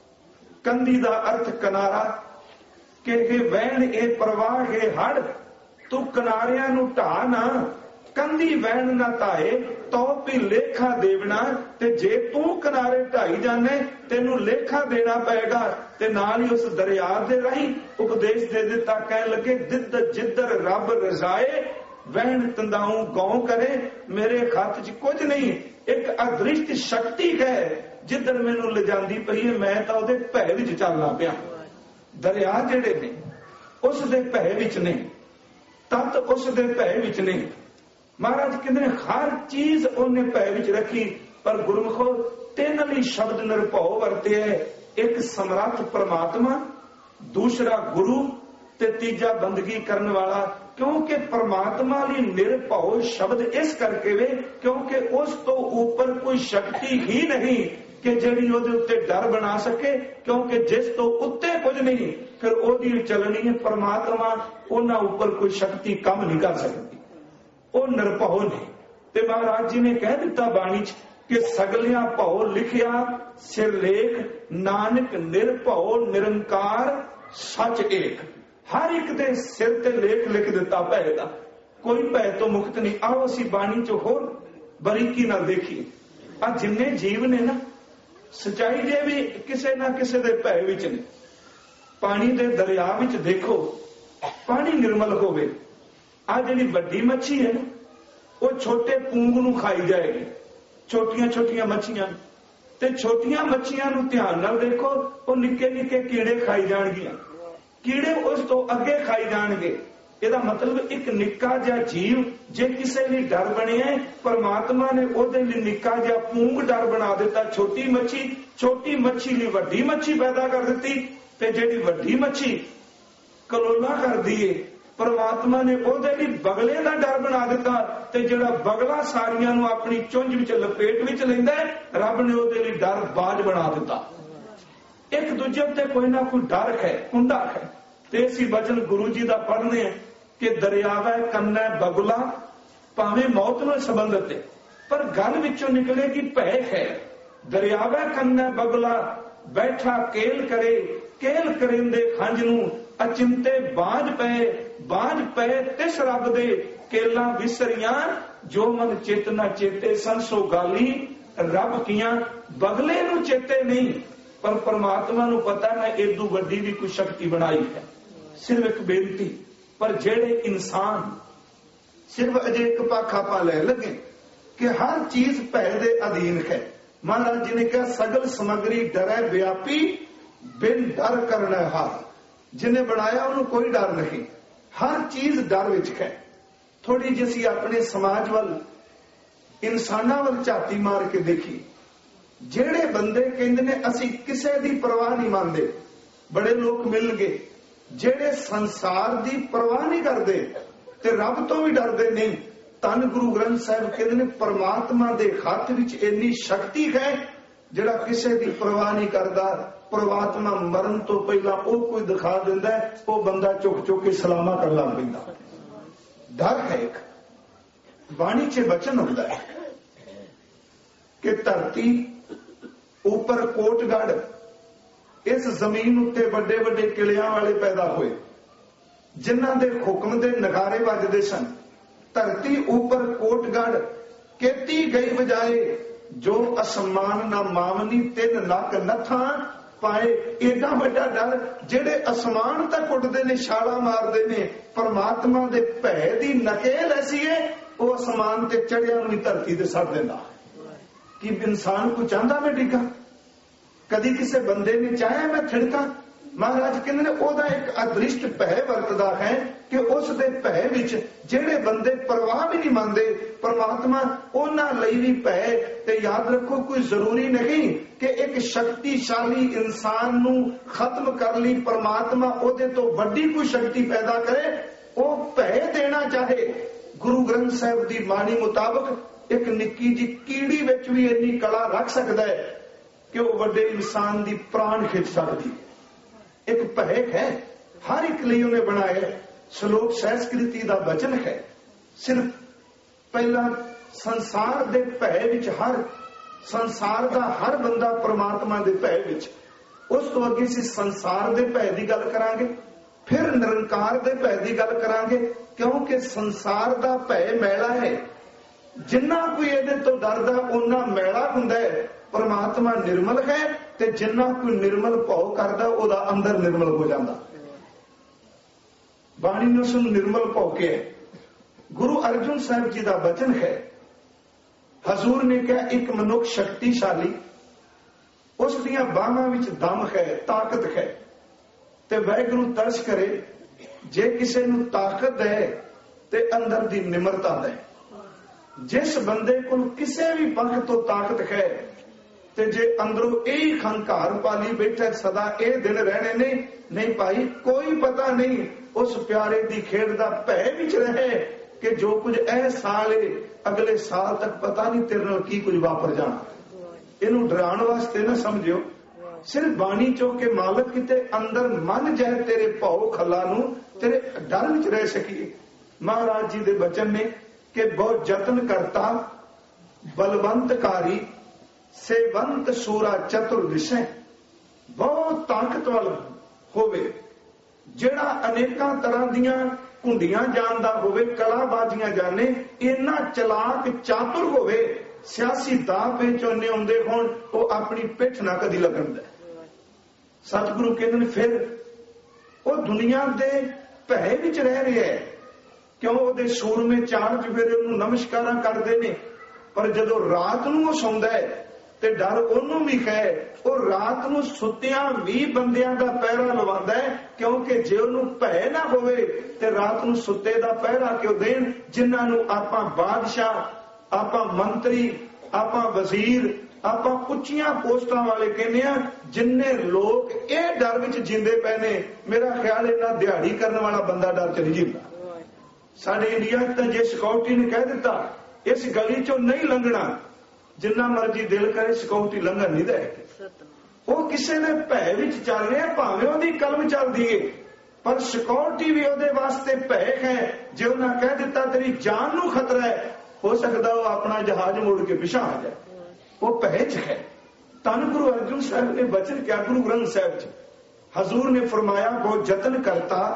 ਕੰਦੀ ਦਾ ਅਰਥ ਕਿਨਾਰਾ, ਕਿ ਇਹ ਵਹਿਣ, ਇਹ ਪ੍ਰਵਾਹ, ਇਹ ਹੜ, ਤੂੰ ਕਿਨਾਰਿਆਂ ਨੂੰ ਢਾ ਨਾ। ਕੰਦੀ ਵਹਿਣ ਨਾ ਢਾਏ, ਤੋ ਵੀ ਲੇਖਾ ਦੇਵਣਾ। ਤੇ ਜੇ ਤੂੰ ਕਿਨਾਰੇ ਢਾਈ ਜਾਣੇ, ਤੈਨੂੰ ਲੇਖਾ ਦੇਣਾ ਪਏਗਾ। ਤੇ ਨਾਲ ਹੀ ਉਸ ਦਰਿਆ ਦੇ ਰਾਹੀਂ ਉਪਦੇਸ਼ ਦੇ ਦਿੱਤਾ, ਕਹਿਣ ਲੱਗੇ ਦਿੱਦ ਜਿੱਧਰ ਰੱਬ ਰਜ਼ਾਏ, ਵਹਿਣ ਤੰਦਾਉ ਗਉ ਕਰੇ। ਮੇਰੇ ਹੱਥ 'ਚ ਕੁਝ ਨਹੀਂ, ਇੱਕ ਅਦ੍ਰਿਸ਼ਟ ਸ਼ਕਤੀ ਹੈ ਜਿੱਧਰ ਮੈਨੂੰ ਲਿਜਾਂਦੀ ਪਈ ਹੈ, ਮੈਂ ਤਾਂ ਉਹਦੇ ਭੈ ਵਿੱਚ ਚੱਲਦਾ ਪਿਆ। ਦਰਿਆ ਜਿਹੜੇ ਨੇ ਉਸ ਦੇ ਭੈ ਵਿੱਚ ਨੇ, ਤਤ ਉਸ ਦੇ ਭੈ ਵਿੱਚ ਨੇ। ਮਹਾਰਾਜ ਕਹਿੰਦੇ ਨੇ ਹਰ ਚੀਜ਼ ਉਹਨੇ ਭੈ ਵਿੱਚ ਰੱਖੀ। ਪਰ ਗੁਰਮੁਖੋ ਤਿੰਨ ਲਈ ਸ਼ਬਦ ਨਿਰਭਉ ਵਰਤਿਆ, ਇੱਕ ਸਮਰੱਥ ਪ੍ਰਮਾਤਮਾ, ਦੂਸਰਾ ਗੁਰੂ, ਤੇ ਤੀਜਾ ਬੰਦਗੀ ਕਰਨ ਵਾਲਾ। ਕਿਉਂਕਿ ਪ੍ਰਮਾਤਮਾ ਲਈ ਨਿਰਭਉ ਸ਼ਬਦ ਇਸ ਕਰਕੇ ਵੇ, ਕਿਉਂਕਿ ਉਸ ਤੋਂ ਉੱਪਰ ਕੋਈ ਸ਼ਕਤੀ ਹੀ ਨਹੀਂ ਕਿ ਜਿਹੜੀ ਉਹਦੇ ਉੱਤੇ ਡਰ ਬਣਾ ਸਕੇ। ਕਿਉਂਕਿ ਜਿਸ ਤੋਂ ਉੱਤੇ ਕੁਝ ਨਹੀਂ, ਫਿਰ ਉਹਦੀ ਚੱਲਣੀ ਹੈ। ਪ੍ਰਮਾਤਮਾ, ਉਹਨਾਂ ਉੱਪਰ ਕੋਈ ਸ਼ਕਤੀ ਕੰਮ ਨਹੀਂ ਕਰ ਸਕਦੀ, ਉਹ ਨਿਰਭਉ ਨੇ। ਤੇ ਮਹਾਰਾਜ ਜੀ ਨੇ ਕਹਿ ਦਿੱਤਾ ਬਾਣੀ 'ਚ ਕਿ ਸਗਲਿਆਂ ਭਉ ਲਿਖਿਆ ਸਿਰਲੇਖ, ਨਾਨਕ ਨਿਰਭਉ ਨਿਰੰਕਾਰ ਸੱਚ ਏਕ। ਹਰ ਇੱਕ ਦੇ ਸਿਰ ਤੇ ਲੇਖ ਲਿਖ ਦਿੱਤਾ ਭੈ ਦਾ, ਕੋਈ ਭੈ ਤੋਂ ਮੁਕਤ ਨਹੀਂ। ਆਓ ਅਸੀਂ ਬਾਣੀ 'ਚ ਹੋਰ ਬਰੀਕੀ ਨਾਲ ਦੇਖੀਏ। ਆ ਜਿੰਨੇ ਜੀਵ ਨੇ ਨਾ, ਸਚਾਈ ਦੇ ਵੀ ਕਿਸੇ ਨਾ ਕਿਸੇ ਦੇ ਭੈ ਵਿੱਚ ਨੇ। ਪਾਣੀ ਦੇ ਦਰਿਆ ਵਿੱਚ ਦੇਖੋ, ਪਾਣੀ ਨਿਰਮਲ ਹੋਵੇ, ਆ ਜਿਹੜੀ ਵੱਡੀ ਮੱਛੀ ਹੈ ਨਾ, ਉਹ ਛੋਟੇ ਪੂੰਗ ਨੂੰ ਖਾਈ ਜਾਏਗੀ, ਛੋਟੀਆਂ ਛੋਟੀਆਂ ਮੱਛੀਆਂ। ਤੇ ਛੋਟੀਆਂ ਮੱਛੀਆਂ ਨੂੰ ਧਿਆਨ ਨਾਲ ਦੇਖੋ, ਉਹ ਨਿੱਕੇ ਨਿੱਕੇ ਕੀੜੇ ਖਾਈ ਜਾਣਗੀਆਂ, ਕੀੜੇ ਉਸ ਤੋਂ ਅੱਗੇ ਖਾਈ ਜਾਣਗੇ। ਇਹਦਾ ਮਤਲਬ ਇੱਕ ਨਿੱਕਾ ਜਿਹਾ ਜੀਵ ਜੇ ਕਿਸੇ ਲਈ ਡਰ ਬਣਿਆ, ਪਰਮਾਤਮਾ ਨੇ ਉਹਦੇ ਲਈ ਨਿੱਕਾ ਜਿਹਾ ਪੂੰਗ ਡਰ ਬਣਾ ਦਿੱਤਾ। ਛੋਟੀ ਮੱਛੀ ਲਈ ਵੱਡੀ ਮੱਛੀ ਪੈਦਾ ਕਰ ਦਿੱਤੀ। ਤੇ ਜਿਹੜੀ ਵੱਡੀ ਮੱਛੀ ਕਲੋਲਾ ਕਰਦੀ ਏ, ਪਰਮਾਤਮਾ ਨੇ ਉਹਦੇ ਲਈ ਬਗਲੇ ਦਾ ਡਰ ਬਣਾ ਦਿੱਤਾ। ਤੇ ਜਿਹੜਾ ਬਗਲਾ ਸਾਰੀਆਂ ਨੂੰ ਆਪਣੀ ਚੁੰਝ ਵਿੱਚ ਲਪੇਟ ਵਿੱਚ ਲੈਂਦਾ, ਰੱਬ ਨੇ ਉਹਦੇ ਲਈ ਡਰ ਬਾਜ ਬਣਾ ਦਿੱਤਾ। ਇੱਕ ਦੂਜੇ ਉੱਤੇ ਕੋਈ ਨਾ ਕੋਈ ਡਰ ਹੈ, ਕੁੰਡਾ ਹੈ। ਤੇ ਅਸੀਂ ਬਚਨ ਗੁਰੂ ਜੀ ਦਾ ਪੜ੍ਹਨੇ ਕਿ ਦਰਿਆਵੈ ਕੰਨੈ ਬਗੁਲਾ, ਭਾਵੇਂ ਮੌਤ ਨਾਲ ਸੰਬੰਧਿਤ ਹੈ, ਪਰ ਗੱਲ ਵਿੱਚੋਂ ਨਿਕਲੇਗੀ ਭੈ ਹੈ। ਦਰਿਆਵੈ ਕੰਨੈ ਬਗੁਲਾ, ਬੈਠਾ ਕੇਲ ਕਰੇ, ਕੇਲ ਕਰੇਂਦੇ ਖੰਜ ਨੂੰ, ਅਚਿੰਤੇ ਬਾਝ ਪਏ, ਬਾਝ ਪਏ ਤਿਸ ਰੱਬ ਦੇ ਕੇਲਾਂ ਵਿਸਰੀਆਂ, ਜੋ ਮਨ ਚਿਤ ਨਾ ਚੇਤੇ ਸਨ ਸੋ ਗਾਲੀ, ਰੱਬ ਕੀਆਂ ਬਗਲੇ ਨੂੰ ਚੇਤੇ ਨਹੀਂ, ਪਰ ਪਰਮਾਤਮਾ ਨੂੰ ਪਤਾ ਮੈਂ ਏਦੂ ਵੱਡੀ ਵੀ ਕੋਈ ਸ਼ਕਤੀ ਬਣਾਈ ਹੈ। ਸਿਰਫ ਇੱਕ ਬੇਨਤੀ, ਪਰ ਜਿਹੜੇ ਇਨਸਾਨ ਸਿਰਫ ਅਜੇ ਇੱਕ ਪੱਖ ਆਪਾਂ ਲੈ ਲਗੇ ਕਿ ਹਰ ਚੀਜ਼ ਭੈ ਦੇ ਅਧੀਨ ਹੈ। ਮਹਾਰਾਜ ਜੀ ਨੇ ਕਿਹਾ ਸਗਲ ਸਮਗਰੀ ਡਰੈ ਵਿਆਪੀ, ਬਿਨ ਡਰ ਕਰਨਾ ਹਾਰ। ਜਿਹਨੇ ਬਣਾਇਆ ਉਹਨੂੰ ਕੋਈ ਡਰ ਨਹੀਂ, ਹਰ ਚੀਜ਼ ਡਰ ਵਿੱਚ ਹੈ। ਥੋੜੀ ਜਿਹੀ ਅਸੀਂ ਆਪਣੇ ਸਮਾਜ ਵੱਲ, ਇਨਸਾਨਾਂ ਵੱਲ ਝਾਤੀ ਮਾਰ ਕੇ ਦੇਖੀ, ਜਿਹੜੇ ਬੰਦੇ ਕਹਿੰਦੇ ਨੇ ਅਸੀਂ ਕਿਸੇ ਦੀ ਪਰਵਾਹ ਨਹੀਂ ਮੰਨਦੇ, ਬੜੇ ਲੋਕ ਮਿਲ ਗਏ ਜਿਹੜੇ ਸੰਸਾਰ ਦੀ ਪਰਵਾਹ ਨਹੀਂ ਕਰਦੇ ਤੇ ਰੱਬ ਤੋਂ ਵੀ ਡਰਦੇ ਨਹੀਂ। ਧੰਨ ਗੁਰੂ ਗ੍ਰੰਥ ਸਾਹਿਬ ਕਹਿੰਦੇ ਨੇ ਪਰਮਾਤਮਾ ਦੇ ਹੱਥ ਵਿੱਚ ਇੰਨੀ ਸ਼ਕਤੀ ਹੈ, ਜਿਹੜਾ ਕਿਸੇ ਦੀ ਪਰਵਾਹ ਨਹੀਂ ਕਰਦਾ। ਪਰਮਾਤਮਾ ਮਰਨ ਤੋਂ ਪਹਿਲਾਂ ਉਹ ਕੋਈ ਦਿਖਾ ਦਿੰਦਾ, ਉਹ ਬੰਦਾ ਚੁੱਕ ਚੁੱਕ ਕੇ ਸਲਾਮਾ ਕਰਨ ਲੱਗ ਪੈਂਦਾ। ਡਰ ਹੈ ਇੱਕ। ਬਾਣੀ 'ਚ ਵਚਨ ਹੁੰਦਾ ਹੈ ਕਿ ਧਰਤੀ ਉੱਪਰ ਕੋਟਗੜ, ਇਸ ਜ਼ਮੀਨ ਉੱਤੇ ਵੱਡੇ ਵੱਡੇ ਕਿਲਿਆਂ ਵਾਲੇ ਪੈਦਾ ਹੋਏ, ਜਿਨ੍ਹਾਂ ਦੇ ਹੁਕਮ ਦੇ ਨਗਾਰੇ ਵੱਜਦੇ ਸਨ। ਧਰਤੀ ਉੱਪਰ ਕੋਟਗੜ ਕੀਤੀ ਗਈ ਬਜਾਏ, ਜੋ ਅਸਮਾਨ ਨਾ ਮਾਵਨੀ ਤਿੰਨ ਲੱਖ ਨੱਥਾਂ ਪਾਏ। ਏਡਾ ਵੱਡਾ ਡਰ, ਜਿਹੜੇ ਅਸਮਾਨ ਤੱਕ ਉੱਡਦੇ ਨੇ, ਛਾਲਾਂ ਮਾਰਦੇ ਨੇ, ਪਰਮਾਤਮਾ ਦੇ ਭੈ ਦੀ ਨਕੇਲ ਐਸੀ ਹੈ, ਉਹ ਅਸਮਾਨ ਤੇ ਚੜਿਆ ਨੂੰ ਵੀ ਧਰਤੀ ਤੇ ਸੱਟ ਦਿੰਦਾ। ਕਿ ਇਨਸਾਨ ਕੋ ਚਾਹੁੰਦਾ ਮੈਂ ਡਿੱਗਾ? ਕਦੀ ਕਿਸੇ ਬੰਦੇ ਨੇ ਚਾਹਿਆ ਮੈਂ ਥਿੜਕਾਂ? ਮਹਾਰਾਜ ਕਹਿੰਦੇ ਨੇ ਉਹਦਾ ਇੱਕ ਅਦ੍ਰਿਸ਼ਟ ਭੈ ਵਰਤਦਾ ਹੈ ਕਿ ਉਸ ਦੇ ਭੈ ਵਿੱਚ ਜਿਹੜੇ ਬੰਦੇ ਪਰਵਾਹ ਵੀ ਨਹੀਂ ਮੰਨਦੇ, ਪਰਮਾਤਮਾ ਉਹਨਾਂ ਲਈ ਵੀ ਭੈ। ਤੇ ਯਾਦ ਰੱਖੋ, ਕੋਈ ਜ਼ਰੂਰੀ ਨਹੀਂ ਕਿ ਇੱਕ ਸ਼ਕਤੀਸ਼ਾਲੀ ਇਨਸਾਨ ਨੂੰ ਖਤਮ ਕਰ ਲਈ ਪਰਮਾਤਮਾ ਉਹਦੇ ਤੋਂ ਵੱਡੀ ਕੋਈ ਸ਼ਕਤੀ ਪੈਦਾ ਕਰੇ, ਉਹ ਭੈ ਦੇਣਾ ਚਾਹੇ। ਗੁਰੂ ਗ੍ਰੰਥ ਸਾਹਿਬ ਦੀ ਬਾਣੀ ਮੁਤਾਬਕ ਇੱਕ ਨਿੱਕੀ ਜਿਹੀ ਕੀੜੀ ਵਿੱਚ ਵੀ ਇੰਨੀ ਕਲਾ ਰੱਖ ਸਕਦਾ ਹੈ ਕਿ ਉਹ ਵੱਡੇ ਇਨਸਾਨ ਦੀ ਪ੍ਰਾਣ ਖਿੱਚ ਸਕਦੀ। ਇੱਕ ਭੈ ਹੈ, ਹਰ ਇੱਕ ਲਈ ਉਹਨੇ ਬਣਾਇਆ। ਸ਼ਲੋਕ ਸੰਸਕ੍ਰਿਤੀ ਦਾ ਵਚਨ ਹੈ। ਸਿਰਫ ਪਹਿਲਾਂ ਸੰਸਾਰ ਦੇ ਭੈ ਵਿੱਚ, ਹਰ ਸੰਸਾਰ ਦਾ ਹਰ ਬੰਦਾ ਪਰਮਾਤਮਾ ਦੇ ਭੈ ਵਿੱਚ। ਉਸ ਤੋਂ ਅੱਗੇ ਅਸੀਂ ਸੰਸਾਰ ਦੇ ਭੈ ਦੀ ਗੱਲ ਕਰਾਂਗੇ, ਫਿਰ ਨਿਰੰਕਾਰ ਦੇ ਭੈ ਦੀ ਗੱਲ ਕਰਾਂਗੇ, ਕਿਉਂਕਿ ਸੰਸਾਰ ਦਾ ਭੈ ਮੈਲਾ ਹੈ। ਜਿੰਨਾ ਕੋਈ ਇਹਦੇ ਤੋਂ ਡਰਦਾ ਉਹਨਾਂ ਮੈਲਾ ਹੁੰਦਾ ਹੈ। ਪਰਮਾਤਮਾ ਨਿਰਮਲ ਹੈ ਤੇ ਜਿੰਨਾ ਕੋਈ ਨਿਰਮਲ ਭਾਵ ਕਰਦਾ ਉਹਦਾ ਅੰਦਰ ਨਿਰਮਲ ਹੋ ਜਾਂਦਾ। ਬਾਣੀ ਨੂੰ ਸੁਣ ਨਿਰਮਲ ਭਾਵ ਕੇ ਗੁਰੂ ਅਰਜਨ ਸਾਹਿਬ ਜੀ ਦਾ ਬਚਨ ਹੈ। ਹਜ਼ੂਰ ਨੇ ਕਿਹਾ ਇੱਕ ਮਨੁੱਖ ਸ਼ਕਤੀਸ਼ਾਲੀ, ਉਸ ਦੀਆਂ ਬਾਹਾਂ ਵਿੱਚ ਦਮ ਹੈ, ਤਾਕਤ ਹੈ, ਤੇ ਵਾਹਿਗੁਰੂ ਤਰਸ ਕਰੇ ਜੇ ਕਿਸੇ ਨੂੰ ਤਾਕਤ ਹੈ ਤੇ ਅੰਦਰ ਦੀ ਨਿਮਰਤਾ ਹੈ। ਜਿਸ ਬੰਦੇ ਕੋਲ ਕਿਸੇ ਵੀ ਪੱਖ ਤੋਂ ਤਾਕਤ ਹੈ ਤੇ ਜੇ ਅੰਦਰੋਂ ਇਹ ਖੰਕਾਰ ਪਾਲੀ ਬੈਠਾ ਸਦਾ ਇਹ ਦਿਨ ਰਹਿਣੇ ਨੇ, ਨਹੀਂ ਭਾਈ ਕੋਈ ਪਤਾ ਨਹੀਂ, ਉਸ ਪਿਆਰੇ ਦੀ ਖੇਡ ਦਾ ਭੈ ਵਿੱਚ ਰਹੇ ਕਿ ਜੋ ਕੁਝ ਇਹ ਸਾਲ ਅਗਲੇ ਸਾਲ ਤੱਕ ਪਤਾ ਨਹੀਂ ਤੇਰੇ ਨਾਲ ਕੀ ਕੁਝ ਵਾਪਰ ਜਾਣਾ। ਇਹਨੂੰ ਡਰਾਉਣ ਵਾਸਤੇ ਨਾ ਸਮਝਿਓ, ਸਿਰਫ ਬਾਣੀ ਚੋਂ ਕੇ ਮਾਲਕ ਕਿਤੇ ਅੰਦਰ ਮੰਨ ਜਾਏ ਤੇਰੇ ਭਉ ਖੱਲਾ ਨੂੰ, ਤੇਰੇ ਡਰ ਵਿੱਚ ਰਹਿ ਸਕੀਏ। ਮਹਾਰਾਜ ਜੀ ਦੇ ਬਚਨ ਨੇ ਕਿ ਬਹੁਤ ਯਤਨ ਕਰਤਾ ਬਲਵੰਤਕਾਰੀ, ਸੇਵੰਤ ਸੂਰਾ ਚਤੁਰ ਦਿਸ਼ੈ। ਬਹੁਤ ਤਾਕਤਵਰ ਹੋਵੇ, ਜਿਹੜਾ ਅਨੇਕਾਂ ਤਰ੍ਹਾਂ ਦੀਆਂ ਘੁੰਡੀਆਂ ਜਾਣਦਾ ਹੋਵੇ, ਕਲਾਬਾਜ਼ੀਆਂ ਜਾਣੇ, ਇੰਨਾ ਚਲਾਕ ਚਾਤੁਰ ਹੋਵੇ, ਸਿਆਸੀ ਦਾਅ ਪੇਚੋਨੇ ਆਉਂਦੇ ਹੋਣ, ਉਹ ਆਪਣੀ ਪਿੱਠ ਨਾ ਕਦੀ ਲੱਗਣ ਦੇ। ਸਤਿਗੁਰੂ ਕਹਿੰਦੇ ਨੇ ਫਿਰ ਉਹ ਦੁਨੀਆ ਦੇ ਭੈ ਵਿੱਚ ਰਹਿ ਰਿਹਾ ਹੈ, ਕਿਉਂ ਉਹਦੇ ਸੂਰਮੇ ਚਾਰ ਚੁਫੇਰੇ ਉਹਨੂੰ ਨਮਸਕਾਰਾਂ ਕਰਦੇ ਨੇ, ਪਰ ਜਦੋਂ ਰਾਤ ਨੂੰ ਉਹ ਸੌਂਦਾ ਹੈ ਤੇ ਡਰ ਉਹਨੂੰ ਵੀ ਹੈ, ਉਹ ਰਾਤ ਨੂੰ ਸੁੱਤਿਆਂ ਵੀ ਬੰਦਿਆਂ ਦਾ ਪਹਿਰਾ ਲਵਾਉਂਦਾ ਹੈ, ਕਿਉਂਕਿ ਜੇ ਉਹਨੂੰ ਭੈ ਨਾ ਹੋਵੇ ਤੇ ਰਾਤ ਨੂੰ ਸੁੱਤੇ ਦਾ ਪਹਿਰਾ ਕਿਉਂ ਦੇਣ। ਜਿਨ੍ਹਾਂ ਨੂੰ ਆਪਾਂ ਬਾਦਸ਼ਾਹ, ਆਪਾਂ ਮੰਤਰੀ, ਆਪਾਂ ਵਜ਼ੀਰ, ਆਪਾਂ ਉੱਚੀਆਂ ਪੋਸਟਾਂ ਵਾਲੇ ਕਹਿੰਦੇ ਆ, ਜਿੰਨੇ ਲੋਕ ਇਹ ਡਰ ਵਿੱਚ ਜਿੰਦੇ ਪਏ ਨੇ, ਮੇਰਾ ਖਿਆਲ ਇਹਨਾਂ ਦਿਹਾੜੀ ਕਰਨ ਵਾਲਾ ਬੰਦਾ ਡਰ ਚ ਨਹੀਂ ਜਿੰਦਾ। ਸਾਡੇ ਇੰਡੀਆ ਤਾਂ ਜੇ ਸਿਕਿਉਰਿਟੀ ਨੇ ਕਹਿ ਦਿੱਤਾ ਇਸ ਗਲੀ ਚੋਂ ਨਹੀਂ ਲੰਘਣਾ, ਜਿੰਨਾ ਮਰਜੀ ਦਿਲ ਕਰੇ ਸਿਕਿਉਰਿਟੀ ਲੰਘਣ ਨਹੀਂ ਦੇ, ਉਹ ਕਿਸੇ ਦੇ ਭੈ ਵਿੱਚ ਚੱਲ ਰਿਹਾ, ਭਾਵੇਂ ਉਹਦੀ ਕਲਮ ਚੱਲਦੀ ਏ, ਪਰ ਸਿਕਿਉਰਿਟੀ ਵੀ ਉਹਦੇ ਵਾਸਤੇ ਭੈ ਹੈ। ਜੇ ਉਹਨਾਂ ਕਹਿ ਦਿੱਤਾ ਤੇਰੀ ਜਾਨ ਨੂੰ ਖਤਰਾ ਹੈ, ਹੋ ਸਕਦਾ ਉਹ ਆਪਣਾ ਜਹਾਜ਼ ਮੋੜ ਕੇ ਪਿਛਾਂ ਆ ਜਾਏ, ਉਹ ਭੈ ਚ ਹੈ। ਧੰਨ ਗੁਰੂ ਅਰਜਨ ਸਾਹਿਬ ਨੇ ਬਚਨ ਕਿਹਾ ਗੁਰੂ ਗ੍ਰੰਥ ਸਾਹਿਬ ਚ, ਹਜ਼ੂਰ ਨੇ ਫਰਮਾਇਆ ਬਹੁਤ ਯਤਨ ਕਰਤਾ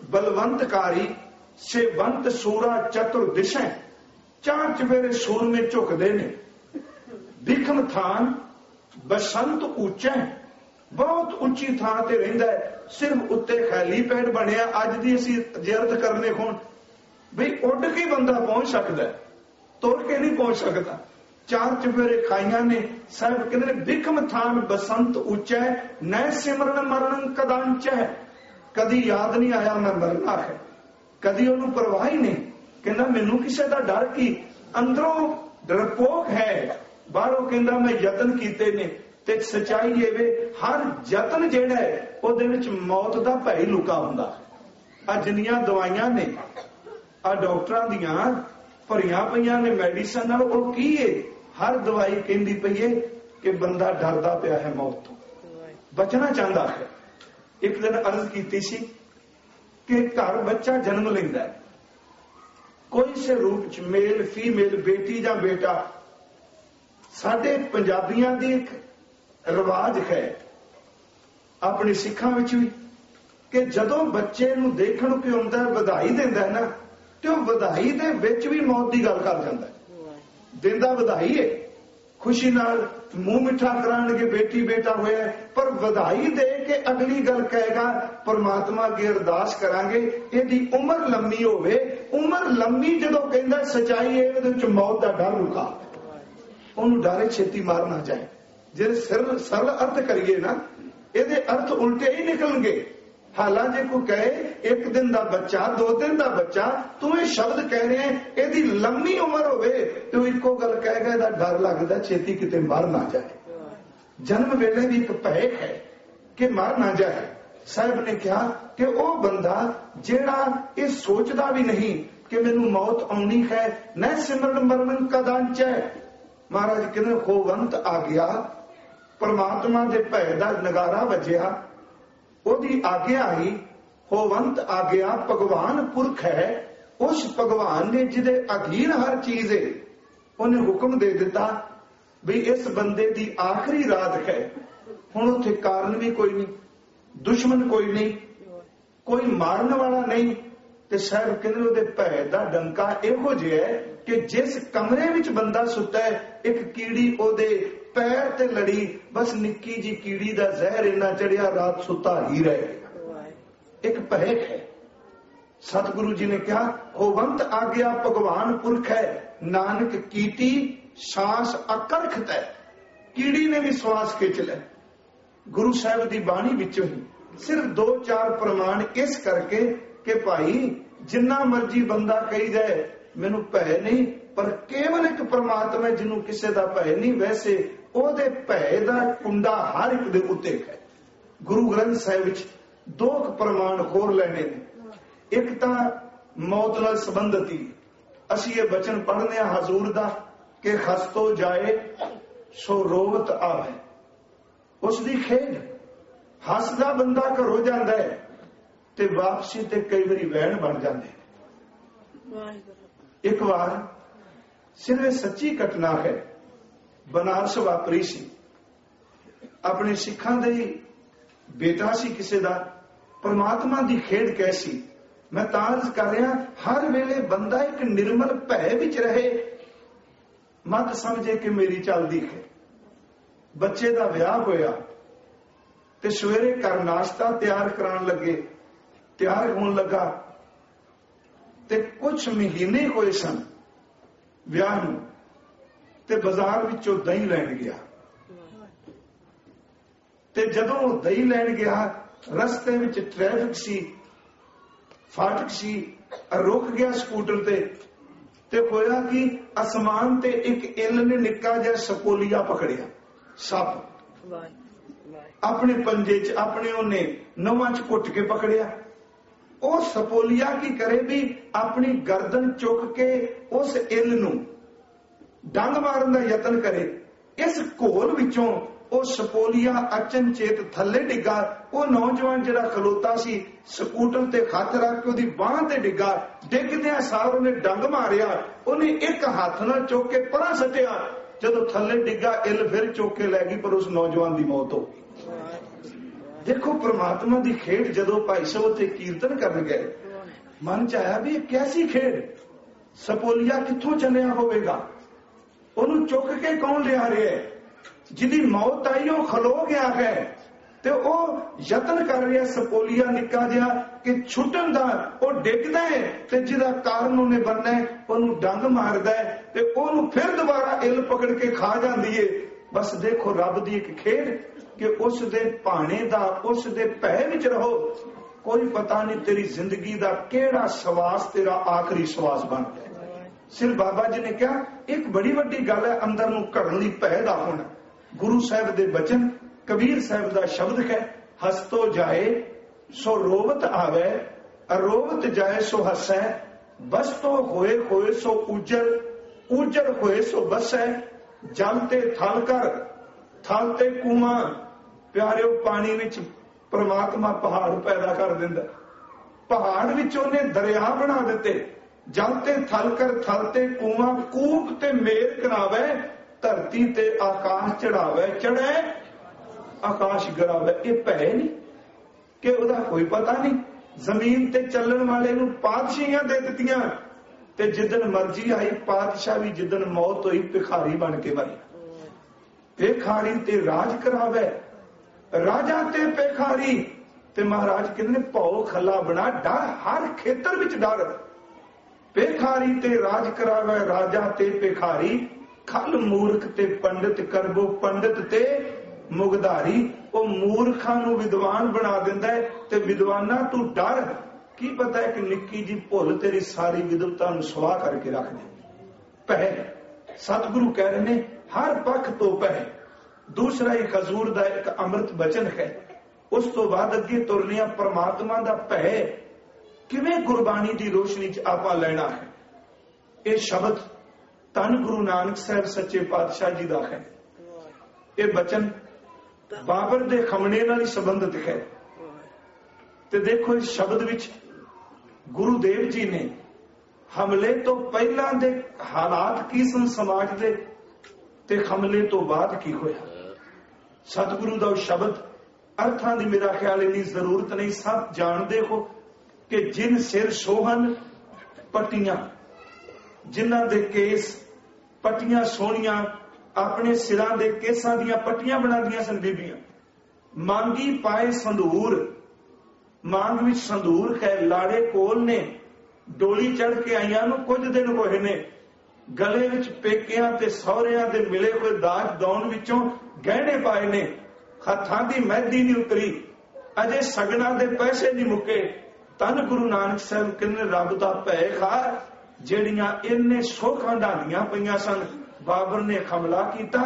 ਬਲਵੰਤਕਾਰੀ ਸੇਵੰਤ ਸੂਰਾ ਚਤੁਰ ਦਿਸ਼ਾ, ਚਾਰ ਚਵੇਰੇ ਸੂਰਮੇ ਝੁਕਦੇ ਨੇ। ਬਿਖਮ ਥਾਨ ਬਸੰਤ ਉੱਚਾ, ਬਹੁਤ ਉੱਚੀ ਥਾਂ ਤੇ ਰਹਿੰਦਾ ਹੈ, ਸਿਰਫ ਉੱਤੇ ਖੈਲੀ ਪੈੜ ਬਣਿਆ। ਅੱਜ ਦੀ ਅਸੀਂ ਜ਼ਿਆਰਤ ਕਰਨੇ ਹੁਣ ਬਈ ਉੱਡ ਕੇ ਬੰਦਾ ਪਹੁੰਚ ਸਕਦਾ, ਤੁਰ ਕੇ ਨਹੀਂ ਪਹੁੰਚ ਸਕਦਾ। ਚਾਰ ਚਫੇਰੇ ਖਾਈਆਂ ਨੇ। ਸਾਹਿਬ ਕਹਿੰਦੇ ਨੇ ਬਿਖਮ ਥਾਨ ਬਸੰਤ ਉੱਚਾ, ਨੈ ਸਿਮਰਨ ਮਰਨ ਕਦਾਂਚ ਹੈ। ਕਦੀ ਯਾਦ ਨਹੀਂ ਆਇਆ ਮੈਂ ਮਰਨਾ ਹੈ, ਕਦੀ ਉਹਨੂੰ ਪਰਵਾਹ ਹੀ ਨਹੀਂ। ਕਹਿੰਦਾ ਮੈਨੂੰ ਕਿਸੇ ਦਾ ਡਰ ਕੀ, ਅੰਦਰੋਂ ਡਰਪੋਕ ਹੈ, ਬਾਹਰੋਂ ਕਹਿੰਦਾ ਮੈਂ ਯਤਨ ਕੀਤੇ ਨੇ। ਤੇ ਸਚਾਈ ਇਹ ਵੇ ਹਰ ਯਤਨ ਜਿਹੜਾ ਹੈ ਉਹਦੇ ਵਿੱਚ ਮੌਤ ਦਾ ਭੈ ਲੁਕਾ ਹੁੰਦਾ। ਆ ਜਿੰਨੀਆਂ ਦਵਾਈਆਂ ਨੇ ਆ ਡਾਕਟਰਾਂ ਦੀਆਂ ਭਰੀਆਂ ਪਈਆਂ ਨੇ ਮੈਡੀਸਨ ਨਾਲ, ਉਹ ਕੀ ਹੈ? ਹਰ ਦਵਾਈ ਕਹਿੰਦੀ ਪਈ ਹੈ ਕਿ ਬੰਦਾ ਡਰਦਾ ਪਿਆ ਹੈ ਮੌਤ ਤੋਂ, ਬਚਣਾ ਚਾਹੁੰਦਾ ਹੈ। ਇੱਕ ਦਿਨ ਅਰਜ਼ ਕੀਤੀ ਸੀ ਕਿ ਘਰ ਬੱਚਾ ਜਨਮ ਲੈਂਦਾ ਹੈ, ਕੋਈ ਸੇ ਰੂਪ ਚ, ਮੇਲ ਫੀਮੇਲ, ਬੇਟੀ ਜਾਂ ਬੇਟਾ। ਸਾਡੇ ਪੰਜਾਬੀਆਂ ਦੀ ਇੱਕ ਰਿਵਾਜ ਹੈ, ਆਪਣੇ ਸਿੱਖਾਂ ਵਿੱਚ ਵੀ, ਕਿ ਜਦੋਂ ਬੱਚੇ ਨੂੰ ਦੇਖਣ ਕੋਈ ਆਉਂਦਾ ਵਧਾਈ ਦਿੰਦਾ ਹੈ ਨਾ, ਤੇ ਉਹ ਵਧਾਈ ਦੇ ਵਿੱਚ ਵੀ ਮੌਤ ਦੀ ਗੱਲ ਕਰ ਜਾਂਦਾ ਹੈ। ਦਿੰਦਾ ਵਧਾਈ ਹੈ, ਖੁਸ਼ੀ ਨਾਲ ਮੂੰਹ ਮਿੱਠਾ ਕਰਾਉਣਗੇ ਬੇਟੀ ਬੇਟਾ ਹੋਇਆ, ਪਰ ਵਧਾਈ ਦੇ ਕੇ ਅਗਲੀ ਗੱਲ ਕਹੇਗਾ ਪਰਮਾਤਮਾ ਅੱਗੇ ਅਰਦਾਸ ਕਰਾਂਗੇ ਇਹਦੀ ਉਮਰ ਲੰਮੀ ਹੋਵੇ। ਉਮਰ ਲੰਮੀ ਜਦੋਂ ਕਹਿੰਦਾ ਸਚਾਈ ਇਹਦੇ ਵਿੱਚ ਮੌਤ ਦਾ ਡਰ ਲੁਕਾ, ਉਹਨੂੰ ਡਰੇ ਛੇਤੀ ਮਾਰ ਨਾ ਜਾਏ। ਜੇ ਸਰਲ ਅਰਥ ਕਰੀਏ ਨਾ, ਇਹਦੇ ਅਰਥ ਉਲਟੇ ਹੀ ਨਿਕਲਣਗੇ। ਹਾਲਾਂਕਿ ਕੋਈ ਕਹੇ 1 ਦਿਨ ਦਾ ਬੱਚਾ, 2 ਦਿਨ ਦਾ ਬੱਚਾ, ਤੂੰ ਇਹ ਸ਼ਬਦ ਕਹਿ ਰਿਹਾ ਇਹਦੀ ਲੰਮੀ ਉਮਰ ਹੋਵੇ, ਤੇ ਉਹ ਇੱਕੋ ਗੱਲ ਕਹੇਗਾ ਇਹਦਾ ਡਰ ਲੱਗਦਾ ਛੇਤੀ ਕਿਤੇ ਮਰ ਨਾ ਜਾਏ। ਜਨਮ ਵੇਲੇ ਦੀ ਇੱਕ ਭੈ ਹੈ ਕਿ ਮਰ ਨਾ ਜਾਏ। ਸਾਹਿਬ ਨੇ ਕਿਹਾ ਕਿ ਉਹ ਬੰਦਾ ਜਿਹੜਾ ਇਹ ਸੋਚਦਾ ਵੀ ਨਹੀਂ ਕਿ ਮੈਨੂੰ ਮੌਤ ਆਉਣੀ ਹੈ, ਨਾ ਸਿਮਰਨ ਮਰਨ ਕਦਾਂਚ ਹੈ। ਮਹਾਰਾਜ ਕਹਿੰਦੇ ਹੋਵੰਤ ਆ ਗਿਆ, ਪਰਮਾਤਮਾ ਦੇ ਭੈ ਦਾ ਨਗਾਰਾ ਵੱਜਿਆ, ਉਹਦੀ ਆਗਿਆ ਹੀ ਹੋਵੰਤ ਆ ਗਿਆ। ਭਗਵਾਨ ਪੁਰਖ ਹੈ, ਉਸ ਭਗਵਾਨ ਨੇ ਜਿਹਦੇ ਅਧੀਨ ਹਰ ਚੀਜ਼ ਹੈ, ਉਹਨੇ ਹੁਕਮ ਦੇ ਦਿੱਤਾ ਵੀ ਇਸ ਬੰਦੇ ਦੀ ਆਖਰੀ ਰਾਤ ਹੈ। ਹੁਣ ਉੱਥੇ ਕਾਰਨ ਵੀ ਕੋਈ ਨਹੀਂ, ਦੁਸ਼ਮਣ ਕੋਈ ਨਹੀਂ, ਕੋਈ ਮਾਰਨ ਵਾਲਾ ਨਹੀਂ। ਤੇ ਸਾਹਿਬ ਕਹਿੰਦੇ ਉਹਦੇ ਭੈ ਦਾ ਡੰਕਾ ਇਹੋ ਜਿਹਾ ਹੈ ਕਿ ਜਿਸ ਕਮਰੇ ਵਿੱਚ ਬੰਦਾ ਸੁੱਤਾ ਹੈ, ਇੱਕ ਕੀੜੀ ਉਹਦੇ ਪੈਰ ਤੇ ਲੜੀ, ਬਸ ਨਿੱਕੀ ਜੀ ਕੀੜੀ ਦਾ ਜ਼ਹਿਰ ਇੰਨਾ ਚੜਿਆ, ਰਾਤ ਸੁੱਤਾ ਹੀ ਰਹੇ। ਇੱਕ ਭੈ ਹੈ। ਸਤਿਗੁਰੂ ਜੀ ਨੇ ਕਿਹਾ ਹੋਵੰਤ ਆ ਗਿਆ ਭਗਵਾਨ ਪੁਰਖ ਹੈ, ਨਾਨਕ ਕੀਟੀ ਸਾਸ ਅਕਰਖਤ ਹੈ। ਕੀੜੀ ਨੇ ਵੀ ਸਵਾਸ ਖਿੱਚ ਲਿਆ। ਗੁਰੂ ਸਾਹਿਬ ਦੀ ਬਾਣੀ ਵਿੱਚੋਂ ਹੀ ਸਿਰਫ 2-4 ਪ੍ਰਮਾਣ ਇਸ ਕਰਕੇ ਕਿ ਭਾਈ ਜਿੰਨਾ ਮਰਜੀ ਬੰਦਾ ਕਹੀ ਜਾਏ ਮੈਨੂੰ ਭੈ ਨਹੀਂ, ਪਰ ਕੇਵਲ ਇੱਕ ਪ੍ਰਮਾਤਮਾ ਜਿਹਨੂੰ ਕਿਸੇ ਦਾ ਭੈ ਨਹੀਂ, ਵੈਸੇ ਉਹਦੇ ਭੈ ਦਾ ਕੁੰਡਾ ਹਰ ਇੱਕ ਦੇ ਉੱਤੇ ਹੈ। ਗੁਰੂ ਗ੍ਰੰਥ ਸਾਹਿਬ ਵਿੱਚ 2 ਪ੍ਰਮਾਣ ਹੋਰ ਲੈਣੇ ਨੇ। ਇੱਕ ਤਾਂ ਮੌਤ ਨਾਲ ਸੰਬੰਧਿਤ ਹੀ ਅਸੀਂ ਇਹ ਬਚਨ ਪੜ੍ਹਨੇ ਆ ਹਜ਼ੂਰ ਦਾ ਕਿ ਖਸਤੋ ਜਾਏ ਸੋ ਰੋਵਤ ਆਵੇ। ਉਸ ਦੀ ਖੇਡ, ਹੱਸਦਾ ਬੰਦਾ ਘਰੋਂ ਜਾਂਦਾ ਹੈ ਤੇ ਵਾਪਸੀ ਤੇ ਕਈ ਵਾਰੀ ਵਹਿਣ ਬਣ ਜਾਂਦੇ। ਇੱਕ ਵਾਰ ਸਿਰਫ ਸੱਚੀ ਘਟਨਾ ਹੈ, ਬਨਾਰਸ ਵਾਪਰੀ ਸੀ। ਆਪਣੇ ਸਿੱਖਾਂ ਦੇ ਬੇਟਾ ਸੀ ਕਿਸੇ ਦਾ। ਪਰਮਾਤਮਾ ਦੀ ਖੇਡ ਕੈਸੀ, ਮੈਂ ਤਾਂ ਅਰਜ਼ ਕਰ ਰਿਹਾ, ਹਰ ਵੇਲੇ ਬੰਦਾ ਇੱਕ ਨਿਰਮਲ ਭੈ ਵਿੱਚ ਰਹੇ, ਮਤ ਸਮਝੇ ਕਿ ਮੇਰੀ ਚੱਲਦੀ ਹੈ। ਬੱਚੇ ਦਾ ਵਿਆਹ ਹੋਇਆ ਤੇ ਸਵੇਰੇ ਘਰ ਨਾਸ਼ਤਾ ਤਿਆਰ ਕਰਾਉਣ ਲੱਗੇ, ਤਿਆਰ ਹੋਣ ਲੱਗਾ ਤੇ ਕੁਝ ਮਹੀਨੇ ਹੋਏ ਸਨ ਵਿਆਹ ਨੂੰ, ਤੇ ਬਾਜ਼ਾਰ ਵਿੱਚੋਂ ਦਹੀਂ ਲੈਣ ਗਿਆ। ਤੇ ਜਦੋਂ ਉਹ ਦਹੀਂ ਲੈਣ ਗਿਆ, ਰਸਤੇ ਵਿੱਚ ਟ੍ਰੈਫਿਕ ਸੀ, ਫਾਟਕ ਸੀ, ਰੁਕ ਗਿਆ ਸਕੂਟਰ ਤੇ ਹੋਇਆ ਕਿ ਅਸਮਾਨ ਤੇ ਇੱਕ ਇੱਲ ਨੇ ਨਿੱਕਾ ਜਿਹਾ ਸਪੋਲੀਆ ਪਕੜਿਆ, ਸੱਪ ਆਪਣੇ ਪੰਜੇ 'ਚ, ਆਪਣੇ ਉਹਨੇ ਨਵਾਂ 'ਚ ਘੁੱਟ ਕੇ ਪਕੜਿਆ। ਉਹ ਸਪੋਲੀਆ ਕੀ ਕਰੇ ਵੀ ਆਪਣੀ ਗਰਦਨ ਚੁੱਕ ਕੇ ਉਸ ਇੱਲ ਨੂੰ ਡੰਗ ਮਾਰਨ ਦਾ ਯਤਨ ਕਰੇ। ਇਸ ਘੋਲ ਵਿੱਚੋਂ ਉਹ ਸਪੋਲੀਆ ਅਚਨਚੇਤ ਥੱਲੇ ਡਿੱਗਾ। ਉਹ ਨੌਜਵਾਨ ਜਿਹੜਾ ਖਲੋਤਾ ਸੀ ਸਕੂਟਰ ਤੇ ਹੱਥ ਰੱਖ ਕੇ ਉਹਦੀ ਬਾਂਹ ਤੇ ਡਿੱਗਾ। ਡਿੱਗਦਿਆਂ ਸਾਰ ਉਹਨੇ ਡੰਗ ਮਾਰਿਆ, ਉਹਨੇ ਇੱਕ ਹੱਥ ਨਾਲ ਚੁੱਕ ਕੇ ਪਰਾਂ ਸੱਟਿਆ। ਜਦੋਂ ਥੱਲੇ ਡਿੱਗਾ, ਇੱਲ ਫਿਰ ਚੁੱਕ ਕੇ ਲੈ ਗਈ, ਪਰ ਉਸ ਨੌਜਵਾਨ ਦੀ ਮੌਤ ਹੋ ਗਈ। देखो परमात्मा की खेड जदों भाई साहब उत्थे कीर्तन करन गए, मन च आया भी कैसी खेड, सपोलिया कित्थों चलिया होवेगा, ਉਹਨੂੰ चुक के कौन लिया रहा है, जिहदी मौत आई वो खलो गया है, ते ਉਹ ਯਤਨ कर रहा सपोलिया निक्का जिहा कि छुटन दा, ਉਹ ਡਿੱਗਦਾ है ते जिहदा कारण ਉਹਨੇ बनना है ਉਹਨੂੰ ਡੰਗ मारदा है ते ਉਹਨੂੰ फिर दोबारा इल पकड़ के खा जाती है। बस देखो रब दी एक खेड कि उस दे भाने दा, उस दे भै विच रहो, कोई पता नहीं तेरी जिंदगी दा केड़ा सवास तेरा आखिरी सवास बन गया। सिर बाबा जी ने कहा एक बड़ी वड्डी गल है अंदर नूं घड़न लई भै दा होना। गुरु साहब दे बचन, कबीर साहब दा शब्द है, हसतो जाए सो रोवत आवे, अरोवत जाए सो हसै, बसतो होए होए सो उजड़, उजड़ होए सो बसै, जलते थल कर थलते कूआ। प्यारे पानी विच परमात्मा पहाड़ पैदा कर दिंदा, पहाड़ विच उहने दरिया बना दिते, जलते थल कर थलते कूआ, कूप ते मेर करावे, धरती ते आकाश चढ़ावे, चढ़े आकाश गिरावे। ये भै नहीं कि उहदा कोई पता नहीं, जमीन ते चलण वाले नूं पातशाहियां दे दित्तियां, ते जिदन मर्जी आई पातशाह भी जिदन मौत हुई भिखारी बन के मरी। भिखारी ते राज करावे, राजा ते भिखारी, ते महाराज कहंदे भौ खला बना, डर हर खेतर विच डर। भिखारी ते राज करावे, राजा ते भिखारी, खल मूर्ख ते पंडित करबो, पंडित ते मुगधारी। वो मूर्खां नूं विद्वान बना दिंदा है ते विद्वाना तू डर, की पता है कि निक्की जी भुल तेरी सारी विद्वता नूं स्वाह करके रख दे। पै सतगुरु कह रहे ने हर पक्ष तो पै। दूसरा एक हजूर दा एक अमृत बचन है, उस तो बाद अगे तुरनिया परमात्मा दा भै किवें गुरबाणी दी रोशनी च आपां लेना है। ये शब्द धन गुरु नानक साहब सच्चे पातशाह जी दा है। ये बचन बाबर दे खमने नाल ही संबंधित है। ते देखो इस शब्द विच गुरुदेव जी ने हमले तो पहला दे हालात की सन समाज दे, ते हमले तो बाद की होया। सतगुरु दा शब्द अर्थां दी मेरा ख्याल इन्नी जरूरत नहीं, सब जानते हो कि जिन सिर सोहन पट्टियां, जिन्हां दे केस पट्टियां सोहणियां, अपने सिरां दे केसां दियां पट्टियां बना दियां सन बीबियां। मांगी पाए संदूर, मांग विच संदूर है, लाड़े कोल ने, डोली चढ़ के आईयां नूं कुछ दिन होए ने, गले विच पेकियां ते सहुरियां दे मिले हुए दाज दौन विचों गहने पाए ने, हत्थां दी मेहंदी नहीं उतरी, अजे सगना दे पैसे नहीं मुके। धन गुरु नानक साहब कहंदे रब दा भै खा, जेड़ियां इन्ने सोखां ढांदियां पईयां सन। बाबर ने हमला किया,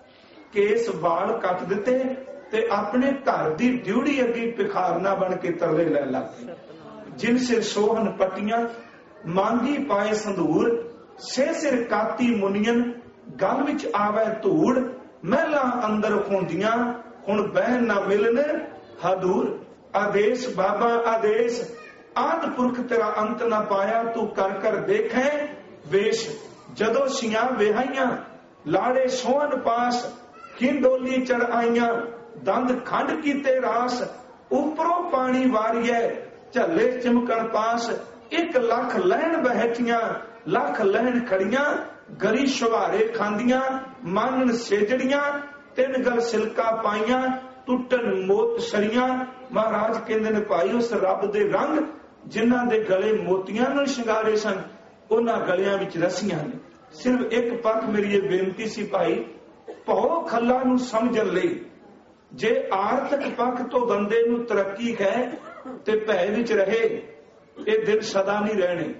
केस बाल कट दिते ते अपने घर दी ड्यूटी अगे भिखारना बन के तरले लै लग गए। जिन सिर सोहन पट्टियां, मांगी पाए संदूर, से सिर काती मुनियन, गल विच आवे धूड़, महला अंदर होंदियां, हुण बहन ना मिलन हदूर। आदेश बाबा आदेश, आद पुरख तेरा अंत ना पाया, तू कर कर देखे वेश। जदों सियां विहाइयां, लाड़े सोहन पास, खिंडोली चढ़ आईयां, दंद खंड कीते रास, उपरों पानी वारिए, झले चिमकन पास। 1 लाख लहन बहटियां, लाख लहन खड़ियां, गरी शुहारे खांदियां, मानन सेजड़ियां, 3 गल सिलका पाइयां, टुटन मोत सरियां। महाराज कहंदे ने भाई उस रब दे रंग जिन्हां दे गले मोतियां नाल शिंगारे सन, उन्हां गलियां विच रस्सियां ने। सिर्फ एक पक्ष मेरी ये बेनती सी भाई, भौ खल्ला नूं समझण लई जे आर्थिक पक्ष तो बंदे नूं तरक्की है ते भै विच रहे, ये दिन सदा नहीं रहने।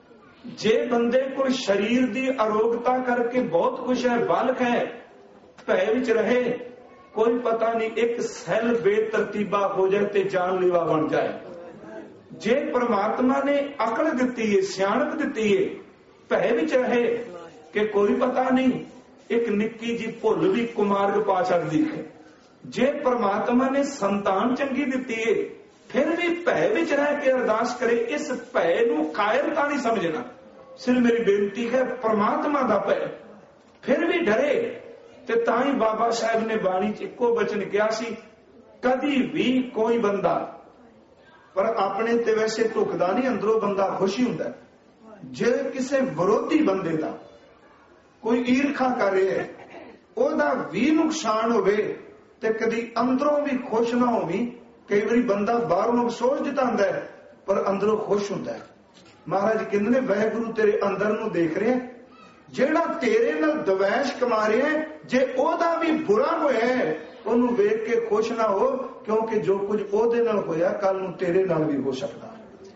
जे बंदे को शरीर दी अरोगता करके बहुत कुछ है, बल है, भै विच रहे, कोई पता नहीं एक सैल बेतरतीबा हो जाए ते जानलेवा बन जाए। जे परमात्मा ने अकल दिती है, सियाणप दिती है, भै विच रहे कि कोई पता नहीं एक निक्की जी भुल भी कुमार्ग पा सकती है। जे परमात्मा ने संतान चंगी दिती है, फिर भी भै विच रह के अरदास करे, इस भै नूं कायरता नहीं समझना। सिर्फ मेरी बेनती है परमात्मा दा भै, फिर भी डरे। ते तां ही बाबा साहब ने बाणी च इक्को बचन किया सी ਕਦੀ ਵੀ ਕੋਈ ਬੰਦਾ, ਪਰ ਆਪਣੇ ਤੇ ਵੈਸੇ ਢੁਕਦਾ ਨਹੀਂ, ਅੰਦਰੋਂ ਬੰਦਾ ਖੁਸ਼ ਹੀ ਹੁੰਦਾ। ਜੇ ਕਿਸੇ ਵਿਰੋਧੀ ਬੰਦੇ ਦਾ ਕੋਈ ਈਰਖਾ ਕਰ ਰਿਹਾ, ਉਹਦਾ ਵੀ ਨੁਕਸਾਨ ਹੋਵੇ ਤੇ ਕਦੀ ਅੰਦਰੋਂ ਵੀ ਖੁਸ਼ ਨਾ ਹੋਵੀ। ਕਈ ਵਾਰੀ ਬੰਦਾ ਬਾਹਰੋਂ ਅਫਸੋਸ ਜਤਾਉਂਦਾ ਹੈ ਪਰ ਅੰਦਰੋਂ ਖੁਸ਼ ਹੁੰਦਾ ਹੈ। ਮਹਾਰਾਜ ਕਹਿੰਦੇ ਨੇ ਵਾਹਿਗੁਰੂ ਤੇਰੇ ਅੰਦਰ ਨੂੰ ਦੇਖ ਰਿਹਾ, ਜਿਹੜਾ ਤੇਰੇ ਨਾਲ ਦਵੈਸ਼ ਕਮਾ ਰਿਹਾ, ਜੇ ਉਹਦਾ ਵੀ ਬੁਰਾ ਹੋਇਆ ਉਹਨੂੰ ਵੇਖ ਕੇ ਖੁਸ਼ ਨਾ ਹੋ, ਕਿਉਂਕਿ ਜੋ ਕੁਝ ਉਹਦੇ ਨਾਲ ਹੋਇਆ ਕੱਲ ਨੂੰ ਤੇਰੇ ਨਾਲ ਵੀ ਹੋ ਸਕਦਾ।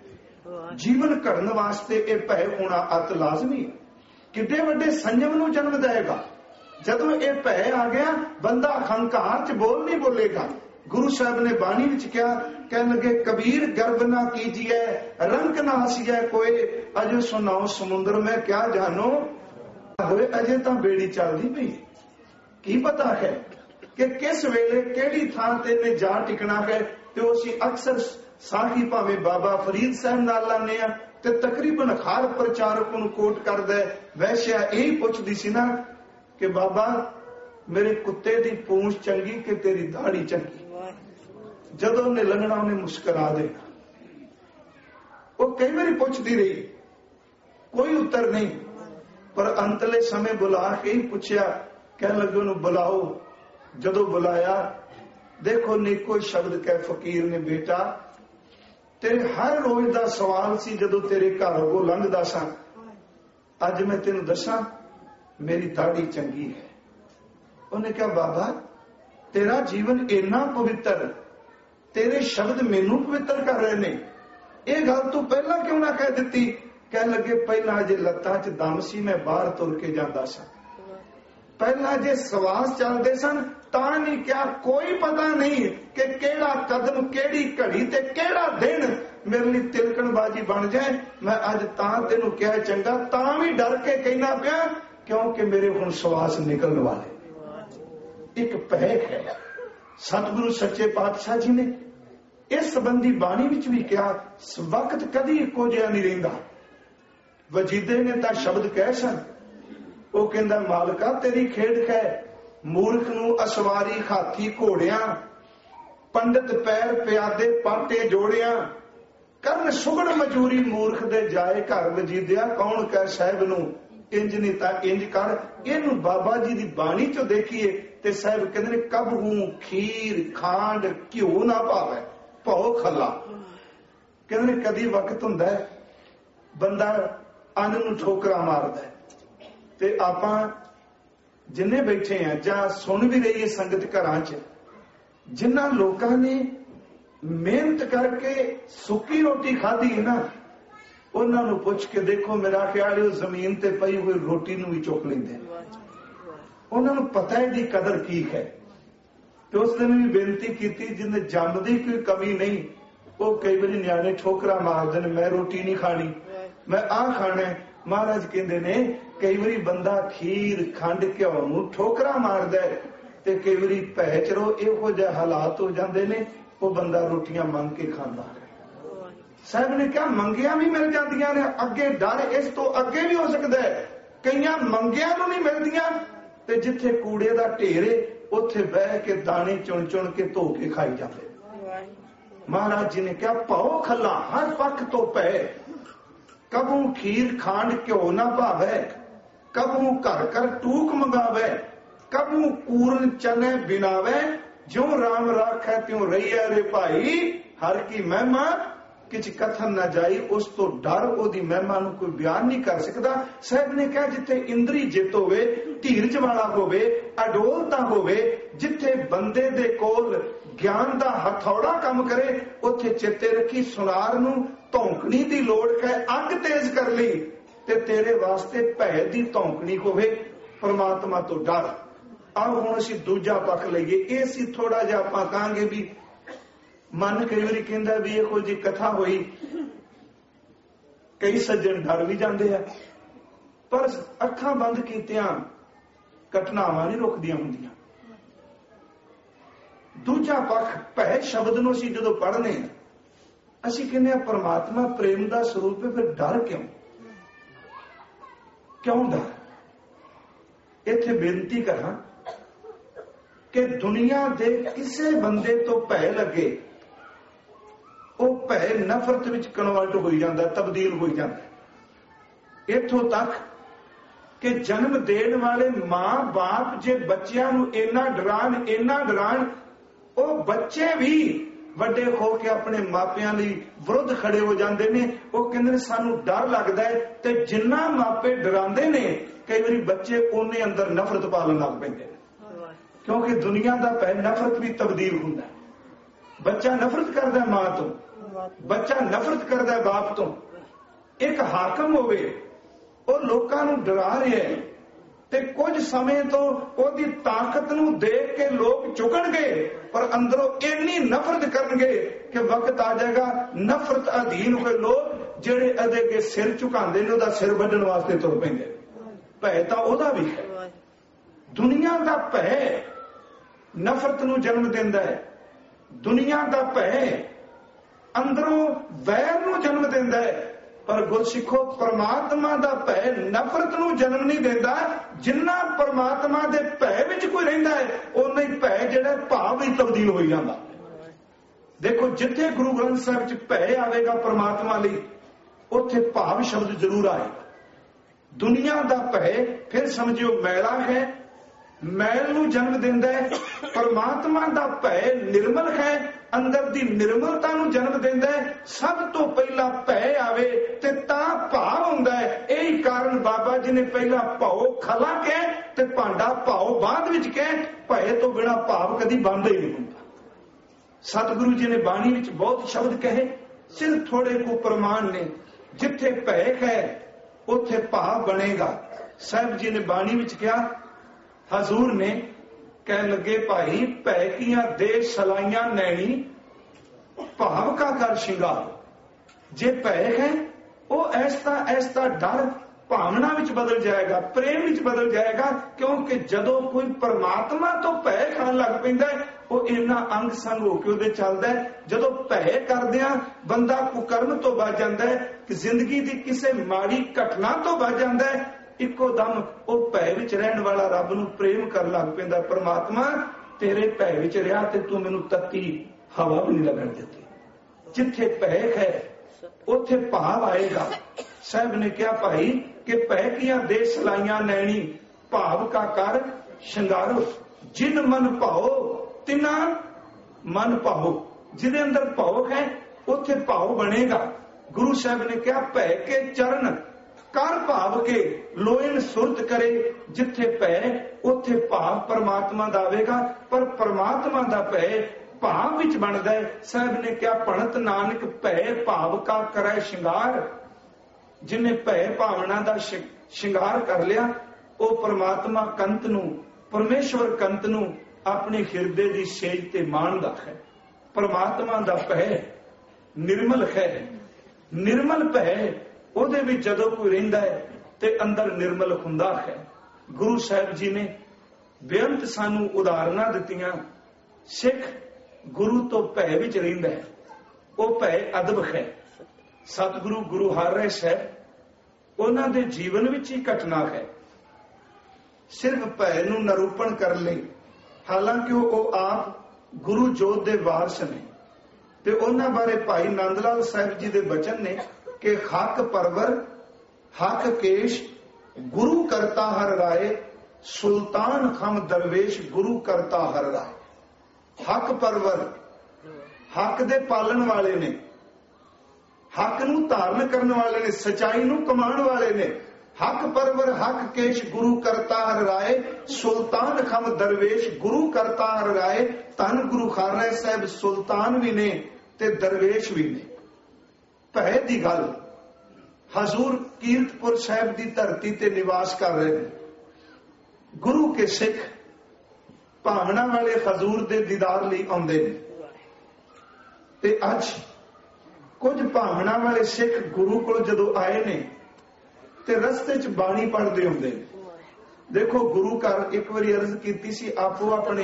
ਜੀਵਨ ਘੜਨ ਵਾਸਤੇ ਇਹ ਭੈ ਹੋਣਾ ਅਤ ਲਾਜ਼ਮੀ ਹੈ। ਕਿੱਡੇ ਵੱਡੇ ਸੰਜਮ ਨੂੰ ਜਨਮ ਦੇਗਾ। ਜਦੋਂ ਇਹ ਭੈ ਆ ਗਿਆ, ਬੰਦਾ ਅਹੰਕਾਰ ਚ ਬੋਲ ਨਹੀਂ ਬੋਲੇਗਾ। ਗੁਰੂ ਸਾਹਿਬ ਨੇ ਬਾਣੀ ਵਿੱਚ ਕਿਹਾ, ਕਹਿਣ ਲੱਗੇ ਕਬੀਰ ਗਰਬ ਨਾ ਕੀਜੀਏ, ਰੰਕ ਨਾ ਹਸੀਏ ਕੋਏ, ਅਜੇ ਸੁਨਾਓ ਸਮੁੰਦਰ ਮੈਂ ਕਿਆ ਜਾਨੋ ਹੋਏ। ਅਜੇ ਤਾਂ ਬੇੜੀ ਚੱਲਦੀ ਪਈ, ਕੀ ਪਤਾ ਹੈ ਕਿ ਕਿਸ ਵੇਲੇ ਕਿਹੜੀ ਥਾਂ ਤੇ ਨੇ ਜਾ ਟਿਕਣਾ ਹੈ। ਤੇ ਉਹ ਅਸੀਂ ਅਕਸਰ ਸਾਖੀ ਭਾਵੇਂ ਬਾਬਾ ਫਰੀਦ ਸਾਹਿਬ ਨਾਲ ਲਾਉਂਦੇ ਆ, ਤੇ ਤਕਰੀਬਨ ਹਰ ਪ੍ਰਚਾਰਕ ਨੂੰ ਕੋਟ ਕਰਦਾ। ਵੈਸ਼ਿਆ ਇਹੀ ਪੁੱਛਦੀ ਸੀ ਨਾ ਕਿ ਬਾਬਾ ਮੇਰੇ ਕੁੱਤੇ ਦੀ ਪੂੰਛ ਚੰਗੀ ਕਿ ਤੇਰੀ ਦਾੜੀ ਚੰਗੀ। ਜਦੋਂ ਉਹਨੇ ਲੰਘਣਾ ਉਹਨੇ ਮੁਸਕਰਾ ਦੇਣਾ। ਉਹ ਕਈ ਵਾਰੀ ਪੁੱਛਦੀ ਰਹੀ, ਕੋਈ ਉੱਤਰ ਨਹੀਂ, ਪਰ ਅੰਤਲੇ ਸਮੇਂ ਬੁਲਾ ਕੇ ਹੀ ਪੁੱਛਿਆ। ਕਹਿਣ ਲੱਗੇ ਉਹਨੂੰ ਬੁਲਾਓ। ਜਦੋਂ ਬੁਲਾਇਆ, ਦੇਖੋ ਨੇਕੋ ਸ਼ਬਦ ਕਹਿ ਫਕੀਰ ਨੇ, ਬੇਟਾ ਤੇਰੇ ਹਰ ਰੋਜ਼ ਦਾ ਸਵਾਲ ਸੀ ਜਦੋਂ ਤੇਰੇ ਘਰ ਉਹ ਲੰਘਦਾ ਸਾਂ, ਅੱਜ ਮੈਂ ਤੈਨੂੰ ਦੱਸਾਂ ਮੇਰੀ ਦਾੜੀ ਚੰਗੀ ਹੈ। ਉਹਨੇ ਕਿਹਾ ਬਾਬਾ ਤੇਰਾ ਜੀਵਨ ਇੰਨਾ ਪਵਿੱਤਰ, ਤੇਰੇ ਸ਼ਬਦ ਮੈਨੂੰ ਪਵਿੱਤਰ ਕਰ ਰਹੇ ਨੇ, ਇਹ ਗੱਲ ਤੂੰ ਪਹਿਲਾਂ ਕਿਉਂ ਨਾ ਕਹਿ ਦਿੱਤੀ। ਕਹਿਣ ਲੱਗੇ ਪਹਿਲਾਂ ਅਜੇ ਲੱਤਾਂ 'ਚ ਦਮ ਸੀ, ਮੈਂ ਬਾਹਰ ਤੁਰ ਕੇ ਜਾਂਦਾ ਸਾਂ, ਪਹਿਲਾਂ ਜੇ ਸਵਾਸ ਚੱਲਦੇ ਸਨ ਤਾਂ ਨਹੀਂ ਕਿਹਾ। ਕੋਈ ਪਤਾ ਨਹੀਂ ਕਿ ਕਿਹੜਾ ਕਦਮ, ਕਿਹੜੀ ਘੜੀ ਤੇ ਕਿਹੜਾ ਦਿਨ ਮੇਰੇ ਲਈ ਤਿਲਕਣਬਾਜ਼ੀ ਬਣ ਜਾਏ। ਮੈਂ ਅੱਜ ਤਾਂ ਤੈਨੂੰ ਕਿਹਾ ਚੰਗਾ, ਤਾਂ ਵੀ ਡਰ ਕੇ ਕਹਿਣਾ ਪਿਆ ਕਿਉਂਕਿ ਮੇਰੇ ਹੁਣ ਸਵਾਸ ਨਿਕਲਣ ਵਾਲੇ। ਇੱਕ ਪਹਿਕ ਹੈ। ਸਤਿਗੁਰੂ ਸੱਚੇ ਪਾਤਸ਼ਾਹ ਜੀ ਨੇ ਇਸ ਸੰਬੰਧੀ ਬਾਣੀ ਵਿੱਚ ਵੀ ਕਿਹਾ, ਵਕਤ ਕਦੀ ਇੱਕੋ ਜਿਹਾ ਨਹੀਂ ਰਹਿੰਦਾ। ਵਜੀਦੇ ਨੇ ਤਾਂ ਸ਼ਬਦ ਕਹਿ ਸਨ। ਉਹ ਕਹਿੰਦਾ ਮਾਲਕਾ ਤੇਰੀ ਖੇਡ ਹੈ, ਮੂਰਖ ਨੂੰ ਅਸਵਾਰੀ ਹਾਥੀ ਘੋੜਿਆਂ, ਪੰਡਤ ਪੈਰ ਪਿਆਦੇ ਪਾਟੇ ਜੋੜਿਆਂ, ਕਰਨ ਸੁਗਣ ਮਜੂਰੀ ਮੂਰਖ ਦੇ ਜਾਏ ਘਰ ਵਜੀਦਿਆ, ਕੌਣ ਕਹਿ ਸਾਹਿਬ ਨੂੰ ਇੰਜ ਨਹੀਂ ਤਾਂ ਇੰਜ ਕਰ। ਇਹਨੂੰ ਬਾਬਾ ਜੀ ਦੀ ਬਾਣੀ ਚੋਂ ਦੇਖੀਏ ਤੇ ਸਾਹਿਬ ਕਹਿੰਦੇ ਨੇ ਕਬਹੂ ਖੀਰ ਖਾਂਡ ਘਿਓ ਨਾ ਭਾਵੇ ਭਉ ਖੱਲਾ। ਕਹਿੰਦੇ ਨੇ ਕਦੀ ਵਕਤ ਹੁੰਦਾ ਹੈ ਬੰਦਾ ਅੰਨ ਨੂੰ ਠੋਕਰਾ ਮਾਰਦਾ, ਤੇ ਆਪਾਂ ਜਿੰਨੇ ਬੈਠੇ ਆ ਜਾਂ ਸੁਣ ਵੀ ਰਹੀਏ ਸੰਗਤ ਘਰਾਂ 'ਚ, ਜਿਨ੍ਹਾਂ ਲੋਕਾਂ ਨੇ ਮਿਹਨਤ ਕਰਕੇ ਸੁੱਕੀ ਰੋਟੀ ਖਾਧੀ ਹੈ ਨਾ, ਉਹਨਾਂ ਨੂੰ ਪੁੱਛ ਕੇ ਦੇਖੋ, ਮੇਰਾ ਖਿਆਲ ਹੈ ਉਹ ਜ਼ਮੀਨ ਤੇ ਪਈ ਹੋਈ ਰੋਟੀ ਨੂੰ ਵੀ ਚੁੱਕ ਲੈਂਦੇ। ਉਹਨਾਂ ਨੂੰ ਪਤਾ ਹੈ ਦੀ ਕਦਰ ਕੀ ਹੈ। ਤੇ ਉਸ ਦਿਨ ਵੀ ਬੇਨਤੀ ਕੀਤੀ, ਜਿੰਨੇ ਜੰਮਦੀ ਕੋਈ ਕਮੀ ਨਹੀਂ, ਉਹ ਕਈ ਵਾਰੀ ਨਿਆਣੇ ਠੋਕਰਾ ਮਾਰਦੇ ਨੇ, ਮੈਂ ਰੋਟੀ ਨਹੀਂ ਖਾਣੀ, ਮੈਂ ਆਹ ਖਾਣਾ। ਮਹਾਰਾਜ ਕਹਿੰਦੇ ਨੇ ਕਈ ਵਾਰੀ ਬੰਦਾ ਖੀਰ ਖੰਡ ਘਿਓ ਨੂੰ ਠੋਕਰਾ ਮਾਰਦਾ, ਤੇ ਕਈ ਵਾਰੀ ਭੈ ਚਰੋ ਇਹੋ ਜਿਹੇ ਹਾਲਾਤ ਹੋ ਜਾਂਦੇ ਨੇ, ਉਹ ਬੰਦਾ ਰੋਟੀਆਂ ਮੰਗ ਕੇ ਖਾਂਦਾ। ਸਾਹਿਬ ਨੇ ਕਿਹਾ ਮੰਗਿਆ ਵੀ ਮਿਲ ਜਾਂਦੀਆਂ ਨੇ, ਅੱਗੇ ਡਰ ਇਸ ਤੋਂ ਅੱਗੇ ਵੀ ਹੋ ਸਕਦਾ ਹੈ। ਕਈਆਂ ਮੰਗਿਆਂ ਨੂੰ ਨਹੀਂ ਮਿਲਦੀਆਂ, ਤੇ ਜਿੱਥੇ ਕੂੜੇ ਦਾ ਢੇਰ ਏ ਉੱਥੇ ਬਹਿ ਕੇ ਦਾਣੇ ਚੁਣ ਚੁਣ ਕੇ ਧੋ ਕੇ ਖਾਈ ਜਾਂਦੇ। ਮਹਾਰਾਜ ਜੀ ਨੇ ਕਿਹਾ ਭਉ ਖੱਲਾ, ਹਰ ਪੱਖ ਤੋਂ ਪੈ, ਕਬੂ ਖੀਰ ਖਾਂਡ ਘਿਓ ਨਾ ਭਾਵੇ, ਕਬੂ ਘਰ ਘਰ ਟੂਕ ਮੰਗਾਵੇ, ਕਬੂ ਪੂਰਨ ਚਨੇ ਬਿਨਾਵੇ, ਜਿਉ ਰਾਮ ਰਾਖੈ ਤਿਉ ਰਹੀਐ ਰੇ ਭਾਈ, ਹਰ ਕੀ ਮਹਿਮਾ ਕਿਛ ਕਥਨ ਨਾ ਜਾਈ। ਉਸ ਤੋਂ ਡਰ ਉਹਦੀ ਮਹਿਮਾ ਨੂੰ ਕੋਈ ਬਿਆਨ ਨਹੀਂ ਕਰ ਸਕਦਾ। ਸਾਹਿਬ ਨੇ ਕਿਹਾ ਜਿੱਥੇ ਇੰਦਰੀ ਜਿੱਤ ਹੋਵੇ, ਧੀਰਜ ਵਾਲਾ ਹੋਵੇ, ਅਡੋਲਤਾ ਹੋਵੇ, ਜਿੱਥੇ ਬੰਦੇ ਦੇ ਕੋਲ ਗਿਆਨ ਦਾ ਹਥੌੜਾ ਕੰਮ ਕਰੇ, ਉੱਥੇ ਚੇਤੇ ਰੱਖੀ ਸੁਨਾਰ ਨੂੰ ਧੌਂਕਣੀ ਦੀ ਲੋੜ ਹੈ, ਅੱਗ ਤੇਜ਼ ਕਰ ਲਈ, ਤੇ ਤੇਰੇ ਵਾਸਤੇ ਭੈ ਦੀ ਧੌਂਕਣੀ ਹੋਵੇ, ਪਰਮਾਤਮਾ ਤੋਂ ਡਰ। ਆਹ ਹੁਣ ਅਸੀਂ ਦੂਜਾ ਪੱਖ ਲਈਏ। ਇਹ ਸੀ ਥੋੜਾ ਜਿਹਾ ਆਪਾਂ ਕਹਾਂਗੇ ਵੀ ਮਨ ਕਈ ਵਾਰੀ ਕਹਿੰਦਾ ਵੀ ਇਹੋ ਜਿਹੀ ਕਥਾ ਹੋਈ, ਕਈ ਸੱਜਣ ਡਰ ਵੀ ਜਾਂਦੇ ਆ, ਪਰ ਅੱਖਾਂ ਬੰਦ ਕੀਤਿਆਂ ਘਟਨਾਵਾਂ ਨਹੀਂ ਰੁਕਦੀਆਂ ਹੁੰਦੀਆਂ। ਦੂਜਾ ਪੱਖ ਭੈ ਸ਼ਬਦ ਨੂੰ ਅਸੀਂ ਜਦੋਂ ਪੜ੍ਹਨੇ ਆ, ਅਸੀਂ ਕਹਿੰਦੇ ਆ ਪਰਮਾਤਮਾ ਪ੍ਰੇਮ ਦਾ ਸਰੂਪ ਹੈ, ਫਿਰ ਡਰ ਕਿਉਂ? ਕਿਉਂ ਡਰ? ਇੱਥੇ ਬੇਨਤੀ ਕਰਾਂ, ਕਿ ਦੁਨੀਆ ਦੇ ਕਿਸੇ ਬੰਦੇ ਤੋਂ ਭੈ ਲੱਗੇ, ਉਹ ਭੈ ਨਫ਼ਰਤ ਵਿੱਚ ਕਨਵਰਟ ਹੋਈ ਜਾਂਦਾ, ਤਬਦੀਲ ਹੋਈ ਜਾਂਦਾ। ਇੱਥੋਂ ਤੱਕ ਕਿ ਜਨਮ ਦੇਣ ਵਾਲੇ ਮਾਂ-ਬਾਪ ਜੇ ਬੱਚਿਆਂ ਨੂੰ ਇੰਨਾ ਡਰਾਣ, ਉਹ ਬੱਚੇ ਵੀ ਵੱਡੇ ਹੋ ਕੇ ਆਪਣੇ ਮਾਪਿਆਂ ਲਈ ਵਿਰੁੱਧ ਖੜੇ ਹੋ ਜਾਂਦੇ ਨੇ। ਉਹ ਕਹਿੰਦੇ ਨੇ ਸਾਨੂੰ ਡਰ ਲੱਗਦਾ ਹੈ, ਤੇ ਜਿੰਨਾ ਮਾਪੇ ਡਰਾਉਂਦੇ ਨੇ ਕਈ ਵਾਰੀ ਬੱਚੇ ਉਹਨੇ ਅੰਦਰ ਨਫ਼ਰਤ ਪਾਲਣ ਲੱਗ ਪੈਂਦੇ ਨੇ, ਕਿਉਂਕਿ ਦੁਨੀਆ ਦਾ ਭੈ ਨਫ਼ਰਤ ਵੀ ਤਬਦੀਲ ਹੁੰਦਾ। ਬੱਚਾ ਨਫ਼ਰਤ ਕਰਦਾ ਮਾਂ ਤੋਂ, ਬੱਚਾ ਨਫ਼ਰਤ ਕਰਦਾ ਬਾਪ ਤੋਂ। ਇੱਕ ਹਾਕਮ ਹੋਵੇ, ਉਹ ਲੋਕਾਂ ਨੂੰ ਡਰਾ ਰਿਹਾ ਹੈ, ਤੇ ਕੁਝ ਸਮੇਂ ਤੋਂ ਉਹਦੀ ਤਾਕਤ ਨੂੰ ਦੇਖ ਕੇ ਲੋਕ ਝੁਕਣਗੇ, ਪਰ ਅੰਦਰੋਂ ਇੰਨੀ ਨਫ਼ਰਤ ਕਰਨਗੇ ਕਿ ਵਕਤ ਆ ਜਾਏਗਾ ਨਫ਼ਰਤ ਅਧੀਨ ਹੋਏ ਲੋਕ ਜਿਹੜੇ ਇਹਦੇ ਅੱਗੇ ਸਿਰ ਝੁਕਾਉਂਦੇ ਨੇ, ਉਹਦਾ ਸਿਰ ਵੱਢਣ ਵਾਸਤੇ ਤੁਰ ਪੈਂਦੇ। ਭੈ ਤਾਂ ਉਹਦਾ ਵੀ ਹੈ। ਦੁਨੀਆ ਦਾ ਭੈ ਨਫ਼ਰਤ ਨੂੰ ਜਨਮ ਦਿੰਦਾ ਹੈ। ਦੁਨੀਆ ਦਾ ਭੈ ਅੰਦਰੋਂ ਵੈਰ ਨੂੰ ਜਨਮ ਦਿੰਦਾ ਹੈ। ਪਰ ਗੁਰਸਿੱਖੋ, ਪਰਮਾਤਮਾ ਦਾ ਭੈ ਨਫ਼ਰਤ ਨੂੰ ਜਨਮ ਨਹੀਂ ਦਿੰਦਾ। ਜਿੰਨਾ ਪਰਮਾਤਮਾ ਦੇ ਭੈ ਵਿੱਚ ਕੋਈ ਰਹਿੰਦਾ ਹੈ, ਉਨਾ ਹੀ ਭੈ ਜਿਹੜਾ ਭਾਵ ਵਿੱਚ ਤਬਦੀਲ ਹੋਈ ਜਾਂਦਾ। ਦੇਖੋ, ਜਿੱਥੇ ਗੁਰੂ ਗ੍ਰੰਥ ਸਾਹਿਬ ਚ ਭੈ ਆਵੇਗਾ ਪਰਮਾਤਮਾ ਲਈ, ਉੱਥੇ ਭਾਵ ਸ਼ਬਦ ਜ਼ਰੂਰ ਆਏਗਾ। ਦੁਨੀਆ ਦਾ ਭੈ ਫਿਰ ਸਮਝਿਓ ਮੈਲਾ ਹੈ, ਮੈਲ ਨੂੰ ਜਨਮ ਦਿੰਦਾ ਹੈ। ਪਰਮਾਤਮਾ ਦਾ ਭੈ ਨਿਰਮਲ ਹੈ, ਅੰਦਰ ਦੀ ਨਿਰਮਲਤਾ ਨੂੰ ਜਨਮ ਦਿੰਦਾ ਹੈ। ਸਭ ਤੋਂ ਪਹਿਲਾਂ ਭੈ ਆਵੇ ਤੇ ਤਾਂ ਭਾਵ ਹੁੰਦਾ ਹੈ। ਇਹੀ ਕਾਰਨ ਬਾਬਾ ਜੀ ਨੇ ਪਹਿਲਾਂ ਭਾਉ ਖਲਾ ਕਹਿ ਤੇ ਭਾਂਡਾ ਭਾਉ ਬਾਅਦ ਵਿੱਚ ਕਹਿ। ਭੈ ਤੋਂ ਬਿਨਾਂ ਭਾਵ ਕਦੀ ਬਣਦਾ ਹੀ ਨਹੀਂ ਹੁੰਦਾ। ਸਤਿਗੁਰੂ ਜੀ ਨੇ ਬਾਣੀ ਵਿੱਚ ਬਹੁਤ ਸ਼ਬਦ ਕਹੇ, ਸਿਰਫ ਥੋੜੇ ਕੁ ਪ੍ਰਮਾਣ ਨੇ। ਜਿੱਥੇ ਭੈ ਹੈ ਉੱਥੇ ਭਾਵ ਬਣੇਗਾ। ਸਾਹਿਬ ਜੀ ਨੇ ਬਾਣੀ ਵਿੱਚ ਕਿਹਾ, ਹਜ਼ੂਰ ਨੇ ਕਹਿਣ ਲੱਗੇ, ਭਾਈ ਭੈ ਕੀਆਂ ਦੇ ਸਲਾਈਆਂ ਨੈਣੀ, ਭਾਵ ਕਾ ਕਰ ਸ਼ਿੰਗਾਰ। ਜੇ ਭੈ ਹੈ, ਉਹ ਐਸਾ ਡਰ ਭਾਵਨਾ ਵਿੱਚ ਬਦਲ ਜਾਏਗਾ, ਪ੍ਰੇਮ ਵਿੱਚ ਬਦਲ ਜਾਏਗਾ। ਕਿਉਂਕਿ ਜਦੋਂ ਕੋਈ ਪਰਮਾਤਮਾ ਤੋਂ ਭੈ ਖਾਣ ਲੱਗ ਪੈਂਦਾ ਹੈ, ਉਹ ਇੰਨਾ ਅੰਗ ਸੰਗ ਹੋ ਕੇ ਉਹਦੇ ਚੱਲਦਾ ਹੈ। ਜਦੋਂ ਭੈ ਕਰਦਿਆਂ ਬੰਦਾ ਕੁਕਰਮ ਤੋਂ ਬਚ ਜਾਂਦਾ ਹੈ, ਕਿ ਜ਼ਿੰਦਗੀ ਦੀ ਕਿਸੇ ਮਾੜੀ ਘਟਨਾ ਤੋਂ ਬਚ ਜਾਂਦਾ ਹੈ, ਇੱਕੋ ਦਮ ਉਹ ਭੈ ਵਿੱਚ ਰਹਿਣ ਵਾਲਾ ਰੱਬ ਨੂੰ ਪ੍ਰੇਮ ਕਰਨ ਲੱਗ ਪੈਂਦਾ। ਪਰਮਾਤਮਾ, ਤੇਰੇ ਭੈ ਵਿੱਚ ਰਿਹਾ ਤੇ ਤੂੰ ਮੈਨੂੰ ਤੱਤੀ ਹਵਾ ਵੀ ਨਹੀਂ ਲੱਗਣ ਦਿੱਤੀ। ਜਿੱਥੇ ਭੈ ਹੈ ਉੱਥੇ ਭਾਵ ਆਏਗਾ। ਸਾਹਿਬ ਨੇ ਕਿਹਾ, ਭਾਈ ਕਿ ਭੈ ਕੀਆਂ ਦੇ ਸਲਾਈਆਂ ਨੈਣੀ, ਭਾਵ ਕਾ ਕਰ ਸ਼ਿੰਗਾਰੋ। ਜਿਨ ਮਨ ਭਾਓ ਤਿਨਾ ਮਨ ਭਾਓ। ਜਿਹਦੇ ਅੰਦਰ ਭਾਵ ਹੈ ਉੱਥੇ ਭਾਵ ਬਣੇਗਾ। ਗੁਰੂ ਸਾਹਿਬ ਨੇ ਕਿਹਾ, ਭੈ ਕੇ ਚਰਨ ਕਰ ਭਾਵ ਕੇ ਲੋਇਨ ਸੁਰਤ ਕਰੇ। ਜਿੱਥੇ ਭੈ ਉੱਥੇ ਭਾਵ ਪਰਮਾਤਮਾ ਦਾ ਆਵੇਗਾ। ਪਰ ਪਰਮਾਤਮਾ ਦਾ ਭੈ ਭਾਵ ਵਿੱਚ ਬਣਦਾ ਹੈ। ਸਾਹਿਬ ਨੇ ਕਿਹਾ, ਭਣਤ ਨਾਨਕ ਭੈ ਭਾਵ ਕਾ ਕਰੈ ਸ਼ਿੰਗਾਰ। ਜਿਹਨੇ ਭੈ ਭਾਵਨਾ ਦਾ ਸ਼ਿੰਗਾਰ ਕਰ ਲਿਆ, ਉਹ ਪਰਮਾਤਮਾ ਕੰਤ ਨੂੰ, ਪਰਮੇਸ਼ਵਰ ਕੰਤ ਨੂੰ ਆਪਣੇ ਹਿਰਦੇ ਦੀ ਸੇਜ ਤੇ ਮਾਣਦਾ ਹੈ। ਪਰਮਾਤਮਾ ਦਾ ਭੈ ਨਿਰਮਲ ਹੈ। ਨਿਰਮਲ ਭੈ ਉਹਦੇ ਵਿੱਚ ਜਦੋਂ ਕੋਈ ਰਹਿੰਦਾ ਹੈ ਤੇ ਅੰਦਰ ਨਿਰਮਲ ਹੁੰਦਾ ਹੈ। ਗੁਰੂ ਸਾਹਿਬ ਜੀ ਨੇ ਬੇਅੰਤ ਸਾਨੂੰ ਉਦਾਹਰਨਾਂ ਦਿੱਤੀਆਂ। ਸਿੱਖ ਗੁਰੂ ਤੋਂ ਭੈ ਵਿੱਚ ਰਹਿੰਦਾ ਹੈ, ਉਹ ਭੈ ਅਦਬ ਹੈ। ਸਤਿਗੁਰੂ ਗੁਰੂ ਹਰਿ ਸਾਹਿਬ, ਉਹਨਾਂ ਦੇ ਜੀਵਨ ਵਿੱਚ ਹੀ ਘਟਨਾ ਹੈ, ਸਿਰਫ ਭੈ ਨੂੰ ਨਿਰੂਪਣ ਕਰਨ ਲਈ। ਹਾਲਾਂਕਿ ਉਹ ਆਪ ਗੁਰੂ ਜੋਤ ਦੇ ਵਾਰਸ ਨੇ, ਤੇ ਉਹਨਾਂ ਬਾਰੇ ਭਾਈ ਨੰਦ ਲਾਲ ਸਾਹਿਬ ਜੀ ਦੇ ਬਚਨ ਨੇ ਕਿ ਹੱਕ ਪਰਵਰ ਹੱਕ ਕੇਸ਼ ਗੁਰੂ ਕਰਤਾ ਹਰ ਰਾਏ, ਸੁਲਤਾਨ ਖਮ ਦਰਵੇਸ਼ ਗੁਰੂ ਕਰਤਾ ਹਰ ਰਾਏ। ਹੱਕ ਪਰਵਰ, ਹੱਕ ਦੇ ਪਾਲਣ ਵਾਲੇ ਨੇ, ਹੱਕ ਨੂੰ ਧਾਰਨ ਕਰਨ ਵਾਲੇ ਨੇ, ਸਚਾਈ ਨੂੰ ਕਮਾਉਣ ਵਾਲੇ ਨੇ। ਹੱਕ ਪਰਵਰ ਹੱਕ ਕੇਸ਼ ਗੁਰੂ ਕਰਤਾ ਹਰ ਰਾਏ, ਸੁਲਤਾਨ ਖਮ ਦਰਵੇਸ਼ ਗੁਰੂ ਕਰਤਾ ਹਰ ਰਾਏ। ਧੰਨ ਗੁਰੂ ਹਰਿ ਸਾਹਿਬ ਸੁਲਤਾਨ ਵੀ ਨੇ ਤੇ ਦਰਵੇਸ਼ ਵੀ ਨੇ। ਭੈ ਦੀ ਗੱਲ, ਹਜ਼ੂਰ ਕੀਰਤਪੁਰ ਸਾਹਿਬ ਦੀ ਧਰਤੀ ਤੇ ਨਿਵਾਸ ਕਰ ਰਹੇ ਨੇ। ਗੁਰੂ ਕੇ ਸਿੱਖ ਭਾਵਨਾ ਵਾਲੇ ਹਜ਼ੂਰ ਦੇ ਦੀਦਾਰ ਲਈ ਆਉਂਦੇ ਨੇ। ਤੇ ਅੱਜ ਕੁਝ ਭਾਵਨਾ ਵਾਲੇ ਸਿੱਖ ਗੁਰੂ ਕੋਲ ਜਦੋਂ ਆਏ ਨੇ ਤੇ ਰਸਤੇ 'ਚ ਬਾਣੀ ਪੜ੍ਹਦੇ ਹੁੰਦੇ ਨੇ। ਦੇਖੋ, ਗੁਰੂ ਘਰ ਇੱਕ ਵਾਰੀ ਅਰਜ਼ ਕੀਤੀ ਸੀ, ਆਪੋ ਆਪਣੇ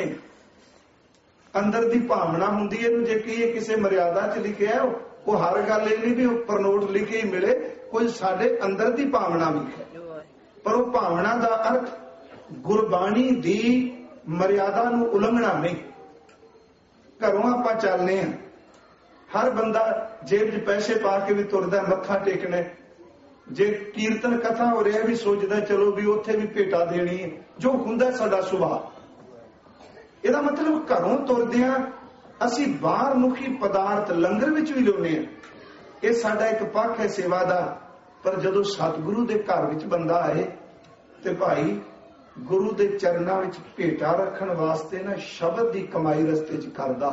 ਅੰਦਰ ਦੀ ਭਾਵਨਾ ਹੁੰਦੀ ਹੈ। ਇਹਨੂੰ ਜੇ ਕਹੀਏ ਕਿਸੇ ਮਰਿਆਦਾ 'ਚ ਲਿਖਿਆ, ਉਹ ਹਰ ਗੱਲ ਇਹ ਨਹੀਂ ਵੀ ਉੱਪਰ ਨੋਟ ਲਿਖੇ ਹੀ ਮਿਲੇ, ਕੁਝ ਸਾਡੇ ਅੰਦਰ ਦੀ ਭਾਵਨਾ ਵੀ ਹੈ। ਪਰ ਉਹ ਭਾਵਨਾ ਦਾ ਅਰਥ ਗੁਰਬਾਣੀ ਦੀ ਮਰਿਆਦਾ ਨੂੰ ਉਲੰਘਣਾ ਨਹੀਂ। ਘਰੋਂ ਆਪਾਂ ਚੱਲਨੇ ਆ, ਹਰ ਬੰਦਾ ਜੇਬ 'ਚ ਪੈਸੇ ਪਾ ਕੇ ਵੀ ਤੁਰਦਾ, ਮੱਥਾ ਟੇਕਣਾ। ਜੇ ਕੀਰਤਨ ਕਥਾ ਹੋ ਰਿਹਾ ਵੀ ਸੋਚਦਾ ਚਲੋ ਵੀ ਉੱਥੇ ਵੀ ਭੇਟਾ ਦੇਣੀ ਹੈ, ਜੋ ਹੁੰਦਾ ਸਾਡਾ ਸੁਭਾਅ। ਇਹਦਾ ਮਤਲਬ ਘਰੋਂ ਤੁਰਦਿਆਂ ਅਸੀਂ ਬਾਹਰ ਮੁਖੀ ਪਦਾਰਥ ਲੰਗਰ ਵਿੱਚ ਵੀ ਲਾਉਂਦੇ ਹਾਂ। ਇਹ ਸਾਡਾ ਇੱਕ ਪੱਖ ਹੈ ਸੇਵਾ ਦਾ। ਪਰ ਜਦੋਂ ਸਤਿਗੁਰੂ ਦੇ ਘਰ ਵਿੱਚ ਬੰਦਾ ਆਏ ਤੇ ਭਾਈ ਗੁਰੂ ਦੇ ਚਰਨਾਂ ਵਿੱਚ ਭੇਟਾ ਰੱਖਣ ਵਾਸਤੇ ਨਾ ਸ਼ਬਦ ਦੀ ਕਮਾਈ ਰਸਤੇ 'ਚ ਕਰਦਾ।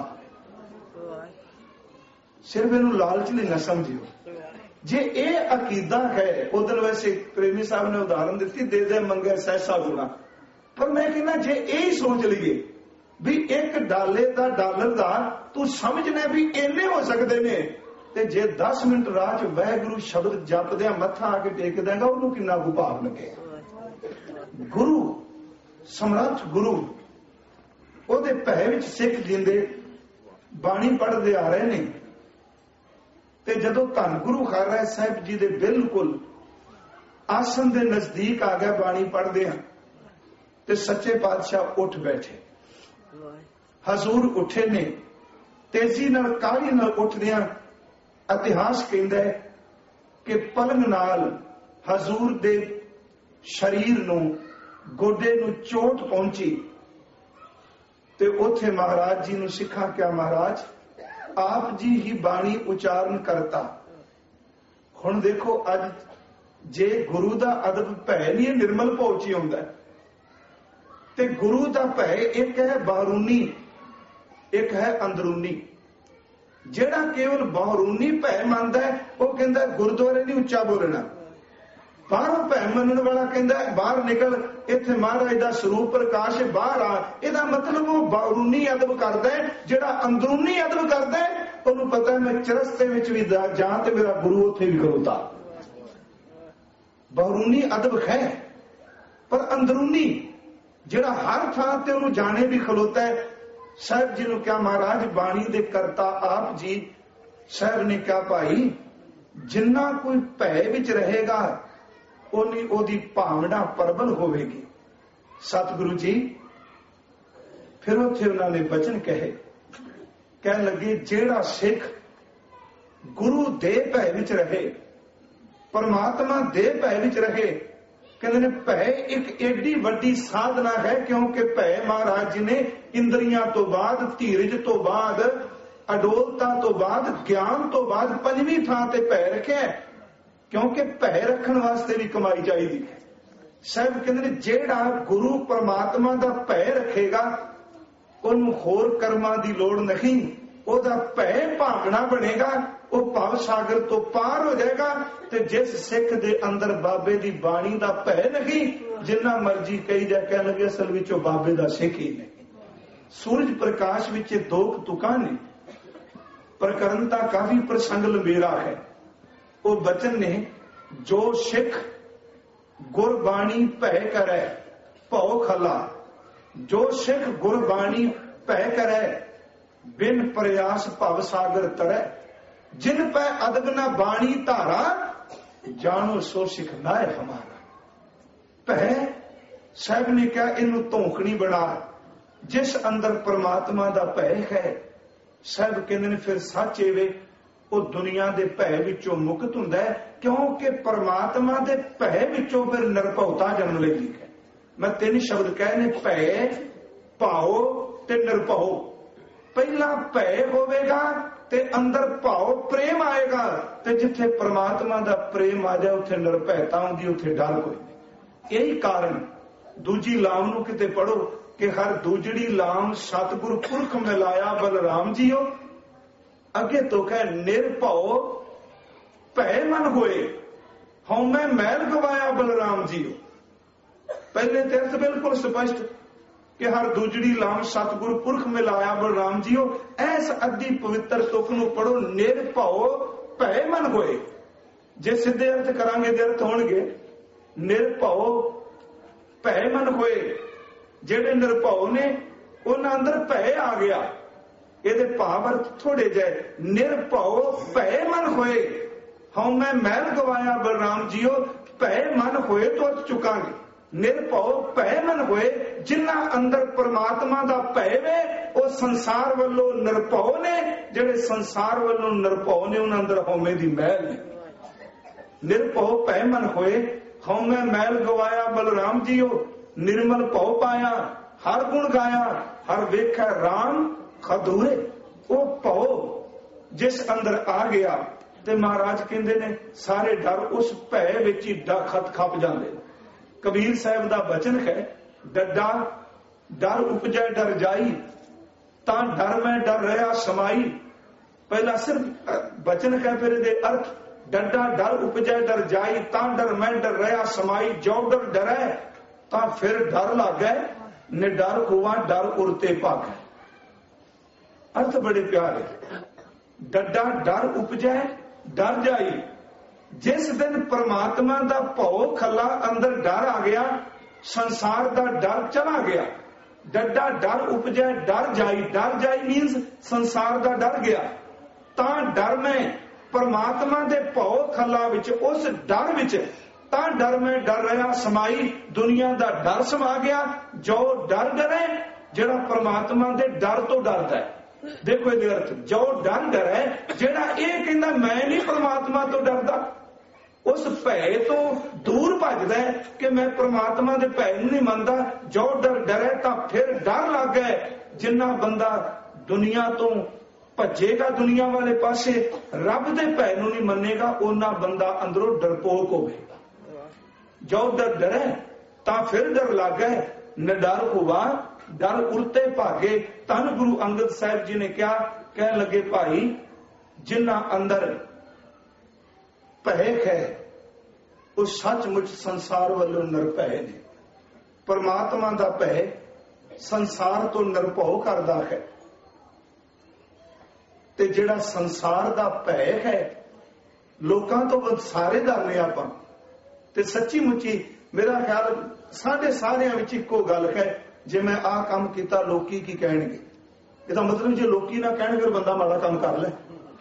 ਸਿਰਫ ਇਹਨੂੰ ਲਾਲਚ ਲਈ ਨਾ ਸਮਝਿਓ। ਜੇ ਇਹ ਅਕੀਦਾ ਹੈ, ਉਧਰ ਵੈਸੇ ਪ੍ਰੇਮੀ ਸਾਹਿਬ ਨੇ ਉਦਾਹਰਨ ਦਿੱਤੀ, ਦੇ ਦੇ ਮੰਗੇ ਸਹਿਸਾ ਗੁਣਾ। ਪਰ ਮੈਂ ਕਹਿੰਦਾ ਜੇ ਇਹ ਸੋਚ ਲਈਏ ਵੀ ਇੱਕ ਡਾਲੇ ਦਾ ਡਾਲਰ ਦਾ ਤੂੰ ਸਮਝਣਾ ਵੀ ਇੰਨੇ ਹੋ ਸਕਦੇ ਨੇ, ਤੇ ਜੇ 10 ਮਿੰਟ ਰਾਹ 'ਚ ਵਾਹਿਗੁਰੂ ਸ਼ਬਦ ਜਪਦਿਆਂ ਮੱਥਾ ਆ ਕੇ ਟੇਕ ਦੇਗਾ, ਉਹਨੂੰ ਕਿੰਨਾ ਭਾਵ ਲੱਗੇਗਾ। ਗੁਰੂ ਸਮਰੱਥ ਗੁਰੂ, ਉਹਦੇ ਭੈ ਵਿੱਚ ਸਿੱਖ ਜਿੰਦੇ ਬਾਣੀ ਪੜ੍ਹਦੇ ਆ ਰਹੇ ਨੇ। ਤੇ ਜਦੋਂ ਧੰਨ ਗੁਰੂ ਹਰਿ ਸਾਹਿਬ ਜੀ ਦੇ ਬਿਲਕੁਲ ਆਸਣ ਦੇ ਨਜ਼ਦੀਕ ਆ ਗਿਆ ਬਾਣੀ ਪੜ੍ਹਦੇ ਆ, ਤੇ ਸੱਚੇ ਪਾਤਸ਼ਾਹ ਉੱਠ ਬੈਠੇ। ਹਜ਼ੂਰ ਉੱਠੇ ਨੇ, ਤੇਜ਼ੀ ਨਾਲ ਕਾਹਲੀ ਨਾਲ ਉੱਠਦਿਆਂ ਇਤਿਹਾਸ ਕਹਿੰਦਾ ਹੈ ਕਿ ਪਲੰਗ ਨਾਲ ਹਜ਼ੂਰ ਦੇ ਸਰੀਰ ਨੂੰ, ਗੋਡੇ ਨੂੰ ਚੋਟ ਪਹੁੰਚੀ। ਤੇ ਉੱਥੇ ਮਹਾਰਾਜ ਜੀ ਨੂੰ ਸਿੱਖਾਂ ਕਿਹਾ, ਮਹਾਰਾਜ ਆਪ ਜੀ ਹੀ ਬਾਣੀ ਉਚਾਰਨ ਕਰਤਾ। ਹੁਣ ਦੇਖੋ, ਅੱਜ ਜੇ ਗੁਰੂ ਦਾ ਅਦਬ ਭੈ ਨਹੀਂ, ਨਿਰਮਲ ਪਹੁੰਚੀ ਆਉਂਦਾ। ਤੇ ਗੁਰੂ ਦਾ ਭੈ ਇੱਕ ਹੈ ਬਾਹਰੂਨੀ, ਇੱਕ ਹੈ ਅੰਦਰੂਨੀ। ਜਿਹੜਾ ਕੇਵਲ ਬਾਹਰੂਨੀ ਭੈ ਮੰਨਦਾ ਉਹ ਕਹਿੰਦਾ ਗੁਰਦੁਆਰੇ ਨਹੀਂ ਉੱਚਾ ਬੋਲਣਾ। ਬਾਹਰੋਂ ਭੈ ਮੰਨਣ ਵਾਲਾ ਕਹਿੰਦਾ ਬਾਹਰ ਨਿਕਲ, ਇੱਥੇ ਮਹਾਰਾਜ ਦਾ ਸਰੂਪ ਪ੍ਰਕਾਸ਼ ਹੈ, ਬਾਹਰ ਆ। ਇਹਦਾ ਮਤਲਬ ਉਹ ਬਾਹਰੂਨੀ ਅਦਬ ਕਰਦਾ। ਜਿਹੜਾ ਅੰਦਰੂਨੀ ਅਦਬ ਕਰਦਾ ਉਹਨੂੰ ਪਤਾ ਮੈਂ ਚਰਸਤੇ ਵਿੱਚ ਵੀ ਜਾਂ ਤੇ ਮੇਰਾ ਗੁਰੂ ਉੱਥੇ ਵੀ ਖਲੋਤਾ। ਬਾਹਰੂਨੀ ਅਦਬ ਹੈ, ਪਰ ਅੰਦਰੂਨੀ ਜਿਹੜਾ ਹਰ ਥਾਂ ਤੇ ਉਹਨੂੰ ਜਾਣੇ ਵੀ ਖਲੋਤਾ ਹੈ। ਸਾਹਿਬ ਜੀ ਨੂੰ ਕਿਹਾ, ਮਹਾਰਾਜ ਬਾਣੀ ਦੇ ਕਰਤਾ ਆਪ ਜੀ। ਸਾਹਿਬ ਨੇ ਕਿਹਾ, ਭਾਈ ਜਿੰਨਾ ਕੋਈ ਭੈ ਵਿੱਚ ਰਹੇਗਾ ਉਨੀ ਉਹਦੀ ਭਾਵਨਾ ਪ੍ਰਬਲ ਹੋਵੇਗੀ। ਸਤਿਗੁਰੂ ਜੀ ਫਿਰ ਉੱਥੇ ਉਹਨਾਂ ਨੇ ਬਚਨ ਕਹੇ, ਕਹਿਣ ਲੱਗੇ ਜਿਹੜਾ ਸਿੱਖ ਗੁਰੂ ਦੇ ਭੈ ਵਿੱਚ ਰਹੇ, ਪਰਮਾਤਮਾ ਦੇ ਭੈ ਵਿੱਚ ਰਹੇ, ਕਹਿੰਦੇ ਨੇ ਭੈ ਇੱਕ ਏਡੀ ਵੱਡੀ ਸਾਧਨਾ ਹੈ। ਕਿਉਂਕਿ ਭੈ ਮਹਾਰਾਜ ਜੀ ਨੇ ਇੰਦਰੀਆਂ ਤੋਂ ਬਾਅਦ, ਧੀਰਜ ਤੋਂ ਬਾਅਦ, ਅਡੋਲਤਾ ਤੋਂ ਬਾਅਦ, ਗਿਆਨ ਤੋਂ ਬਾਅਦ ਪੰਜਵੀਂ ਥਾਂ ਤੇ ਭੈ ਰੱਖਿਆ। ਕਿਉਂਕਿ ਭੈ ਰੱਖਣ ਵਾਸਤੇ ਵੀ ਕਮਾਈ ਚਾਹੀਦੀ ਹੈ। ਸਾਹਿਬ ਕਹਿੰਦੇ ਨੇ ਜਿਹੜਾ ਗੁਰੂ ਪਰਮਾਤਮਾ ਦਾ ਭੈ ਰੱਖੇਗਾ ਉਹਨੂੰ ਹੋਰ ਕਰਮਾਂ ਦੀ ਲੋੜ ਨਹੀਂ। ਉਹਦਾ ਭੈ ਭਾਵਨਾ ਬਣੇਗਾ, ਉਹ ਭਵ ਸਾਗਰ ਤੋਂ ਪਾਰ ਹੋ ਜਾਏਗਾ। ਤੇ ਜਿਸ ਸਿੱਖ ਦੇ ਅੰਦਰ ਬਾਬੇ ਦੀ ਬਾਣੀ ਦਾ ਭੈ ਨਹੀਂ, ਜਿੰਨਾ ਮਰਜੀ ਕਹੀ ਜਾ, ਕਹਿਣ ਲੱਗੇ ਅਸਲ ਵਿੱਚ ਉਹ ਬਾਬੇ ਦਾ ਸਿੱਖ ਹੀ ਨਹੀਂ। ਸੂਰਜ ਪ੍ਰਕਾਸ਼ ਵਿੱਚ ਦੋ ਤੁਕਾਂ ਨੇ, ਪ੍ਰਕਰਨ ਤਾਂ ਕਾਫੀ ਪ੍ਰਸੰਗ ਲੰਬੇਰਾ ਹੈ। ਉਹ ਬਚਨ ਨੇ, ਜੋ ਸਿੱਖ ਗੁਰਬਾਣੀ ਭੈ ਕਰੈ ਭਉ ਖਲਾ। ਜੋ ਸਿੱਖ ਗੁਰਬਾਣੀ ਭੈ ਕਰੈ ਬਿਨ ਪ੍ਰਯਾਸ ਭਵ ਸਾਗਰ ਤਰੈ। ਜਿਨ ਪੈ ਅਦਬ ਨਾ ਬਾਣੀ ਧਾਰਾ ਜਾਣੋ ਸੋ ਸਿੱਖ ਨਾਇ ਹਮਾਰਾ। ਭੈ ਸਾਹਿਬ ਨੇ ਕਿਹਾ ਇਹਨੂੰ ਧੌਂਕਣੀ ਬਣਾ। ਜਿਸ ਅੰਦਰ ਪਰਮਾਤਮਾ ਦਾ ਭੈ ਹੈ, ਸਾਹਿਬ ਕਹਿੰਦੇ ਨੇ ਫਿਰ ਸੱਚ ਏਵੇ ਉਹ ਦੁਨੀਆ ਦੇ ਭੈ ਵਿੱਚੋਂ ਮੁਕਤ ਹੁੰਦਾ ਹੈ। ਕਿਉਂਕਿ ਪਰਮਾਤਮਾ ਦੇ ਭੈ ਵਿੱਚੋਂ ਫਿਰ ਨਿਰਭਉਤਾ ਜਨਮ ਲੈਂਦੀ ਹੈ। ਮੈਂ 3 ਸ਼ਬਦ ਕਹੇ ਨੇ, ਭੈ, ਭਾਉ ਤੇ ਨਿਰਭਉ। ਪਹਿਲਾਂ ਭੈ ਹੋਵੇਗਾ ਤੇ ਅੰਦਰ ਭਾਉ ਪ੍ਰੇਮ ਆਏਗਾ। ਤੇ ਜਿੱਥੇ ਪਰਮਾਤਮਾ ਦਾ ਪ੍ਰੇਮ ਆ ਜਾਏ ਉੱਥੇ ਨਿਰਭੈਤਾ ਹੁੰਦੀ, ਉੱਥੇ ਡਰ ਕੋਈ ਨਹੀਂ। ਇਹੀ ਕਾਰਨ ਦੂਜੀ ਲਾਮ ਨੂੰ ਕਿਤੇ ਪੜੋ ਕਿ ਹਰ ਦੂਜੜੀ ਲਾਮ ਸਤਿਗੁਰ ਪੁਰਖ ਮਿਲਾਇਆ ਬਲਰਾਮ ਜੀਓ। ਅੱਗੇ ਤੋਂ ਕਹੇ ਨਿਰਭਉ ਭੈ ਮਨ ਹੋਏ, ਹਉਮੈ ਮੈਲ ਗਵਾਇਆ ਬਲਰਾਮ ਜੀਓ। ਪਹਿਲੇ ਤੇ ਅਰਥ ਬਿਲਕੁਲ ਸਪਸ਼ਟ ਕਿ ਹਰ ਦੂਜੜੀ ਲਾਮ ਸਤਿਗੁਰ ਪੁਰਖ ਮਿਲਾਇਆ ਬਲਰਾਮ ਜੀਓ। ਐਸ ਅੱਧੀ ਪਵਿੱਤਰ ਤੁਕ ਨੂੰ ਪੜੋ, ਨਿਰਭਉ ਭੈ ਮਨ ਹੋਏ। ਜੇ ਸਿੱਧੇ ਅਰਥ ਕਰਾਂਗੇ ਤੇ ਅਰਥ ਹੋਣਗੇ ਨਿਰਭਉ ਭੈ ਮਨ ਹੋਏ। ਜਿਹੜੇ ਨਿਰਭਉ ਨੇ ਉਹਨਾਂ ਅੰਦਰ ਭੈ ਆ ਗਿਆ। ਇਹਦੇ ਭਾਵ ਅਰਥ ਥੋੜੇ ਜਿਹੇ, ਨਿਰਭਉ ਭੈ ਮਨ ਹੋਏ, ਹਉਮੈ ਮੈਲ ਗਵਾਇਆ ਬਲਰਾਮ ਜੀਓ। ਭੈ ਮਨ ਹੋਏ ਤੋਂ ਅਰਥ ਚੁਕਾਂਗੇ। ਨਿਰਭਉ ਭੈ ਮਨ ਹੋਏ। होए जिन्हां अंदर परमात्मा दा भय वे वो संसार वालों निरभौ ने, जिहड़े संसार वालों निरभौ ने उन्हां अंदर हौमे दी मैल ने। निरभौ भय मन होए हौमे मैल गवाया बलराम जीओ, निर्मल भौ पाया हर गुण गाया, हर वेखै राम खदूरे। वो भौ जिस अंदर आ गया ते महाराज कहते ने सारे डर उस भय विच ही खत खप जाते। कबीर साहब का वचन है, डड्डा डर उपजै डर जाई, ता डर में डर रहा समाई। पहला सिर्फ वचन है, फिर दे अर्थ, डड्डा डर उपजै डर जाई, ता डर में डर रहा समाई। जो डर डरै ता फिर डर लागे, निडर हुआ डर उड़ते भागै। अर्थ बड़े प्यारे। डड्डा डर उपजै डर जाई, जिस दिन परमात्मा दा भौ खला अंदर डर आ गया, संसार दा डर चला गया। डड्डा डर उपजै डर जाई मीन्स संसार दा डर गया। ता डर में परमात्मा दे भौ खला विच, उस डर विच, ता डर में डर रहा समाई। दुनिया दा डर समा गया। जो डर डरे, जिहड़ा परमात्मा दे डर तो डरदा है। देखो ये अर्थ, जो डर डरे, जिहड़ा ये कहंदा मैं नहीं परमात्मा तो डरदा, उस भय तो दूर भजदा है कि मैं परमात्मा दे भय नहीं मनदा। जो डर डरे तां फिर डर लग गए। जिन्ना बंदा दुनिया तो भजेगा दुनिया वाले पासे, रब दे भय नूं नहीं मन्नेगा, उन्ना बंदा अंदरों डरपोक होवेगा। जो डर डरे तां फिर डर लग गए, निडर हुआ डर उड़ते भागे। धन गुरु अंगद साहब जी ने क्या कह लगे, भाई जिन्ना अंदर भय है वो सचमुच संसार वालों निरभय ने। परमात्मा दा भय संसार तो निरभौ करदा है, ते जिहड़ा संसार दा भय है लोकां तो सारे डरने आपां। ते सच्ची मुच्ची मेरा ख्याल साढ़े सारियां विच इक्को गल है, जे मैं आ काम किया लोकी की कहणगे, इहदा मतलब जे लोकी ना कहणगे बंदा माड़ा काम कर ले।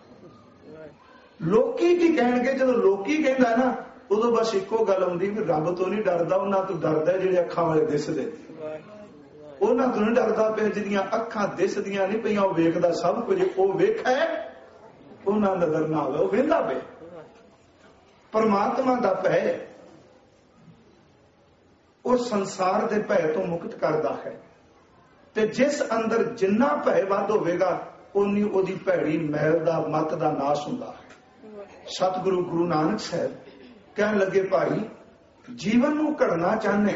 लोकी की कहणगे, जदों लोकी कहंदा है ना उदों बस इक्को गल आउंदी भी रब तो नहीं डरदा, उन्हां तो डरदा जिहड़े अखां वाले दिसदे। उन्हां तो नहीं डरदा पिया जिहदियां अखां दिसदियां नहीं पईयां, ओह वेखदा सब कुछ, ओह वेखै उन्हां नज़र ना आवे, ओह वेंदा पिया। परमात्मा दा भय वो संसार दे भय तो मुक्त करदा है, ते जिस अंदर जिन्ना भय वध होवेगा उन्नी ओदी भैड़ी मैल दा मत दा नाश हुंदा है। सतगुरु गुरु नानक साहब कहन लगे, भाई जीवन नूं घड़ना चाहने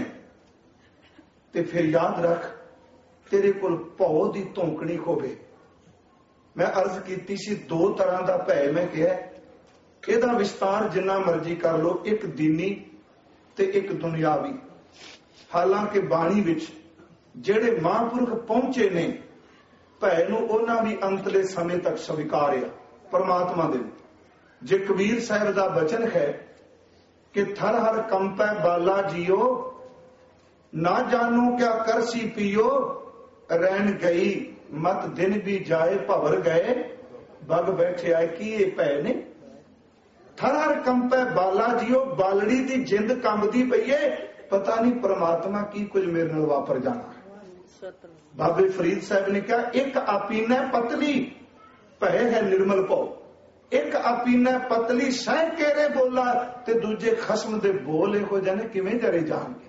ते फिर याद रख तेरे कोल भौ दी धौंकनी होवे। मैं अर्ज कीती सी दो तरह दा भय मैं कहा, इहदा विस्तार जिन्ना मर्जी कर लो, एक दीनी ते एक दुनियावी। हालांकि बाणी विच जेड़े महापुरख पहुंचे ने भय नूं उन्हां भी अंतले समय तक स्वीकारिया परमात्मा दे। जे कबीर साहब दा वचन है कि थर हर कंपै बाला जियो, ना जानो क्या करसी पियो, रैन गई मत दिन भी जाए भवर गए, बग बैठे आए की ये भय ने। थर हर कंपै बाला जियो, बालड़ी दी जिंद कंबदी पई है, पता नहीं परमात्मा की कुछ मेरे नाल वापर जाना है। बाबे फरीद साहब ने कहा, एक आपीना पतली भय है निर्मल भौ, एक आपीना पतली सह केरे बोला, ते दूजे खसम दे बोल इहो जाने किवें जरे जाणगे।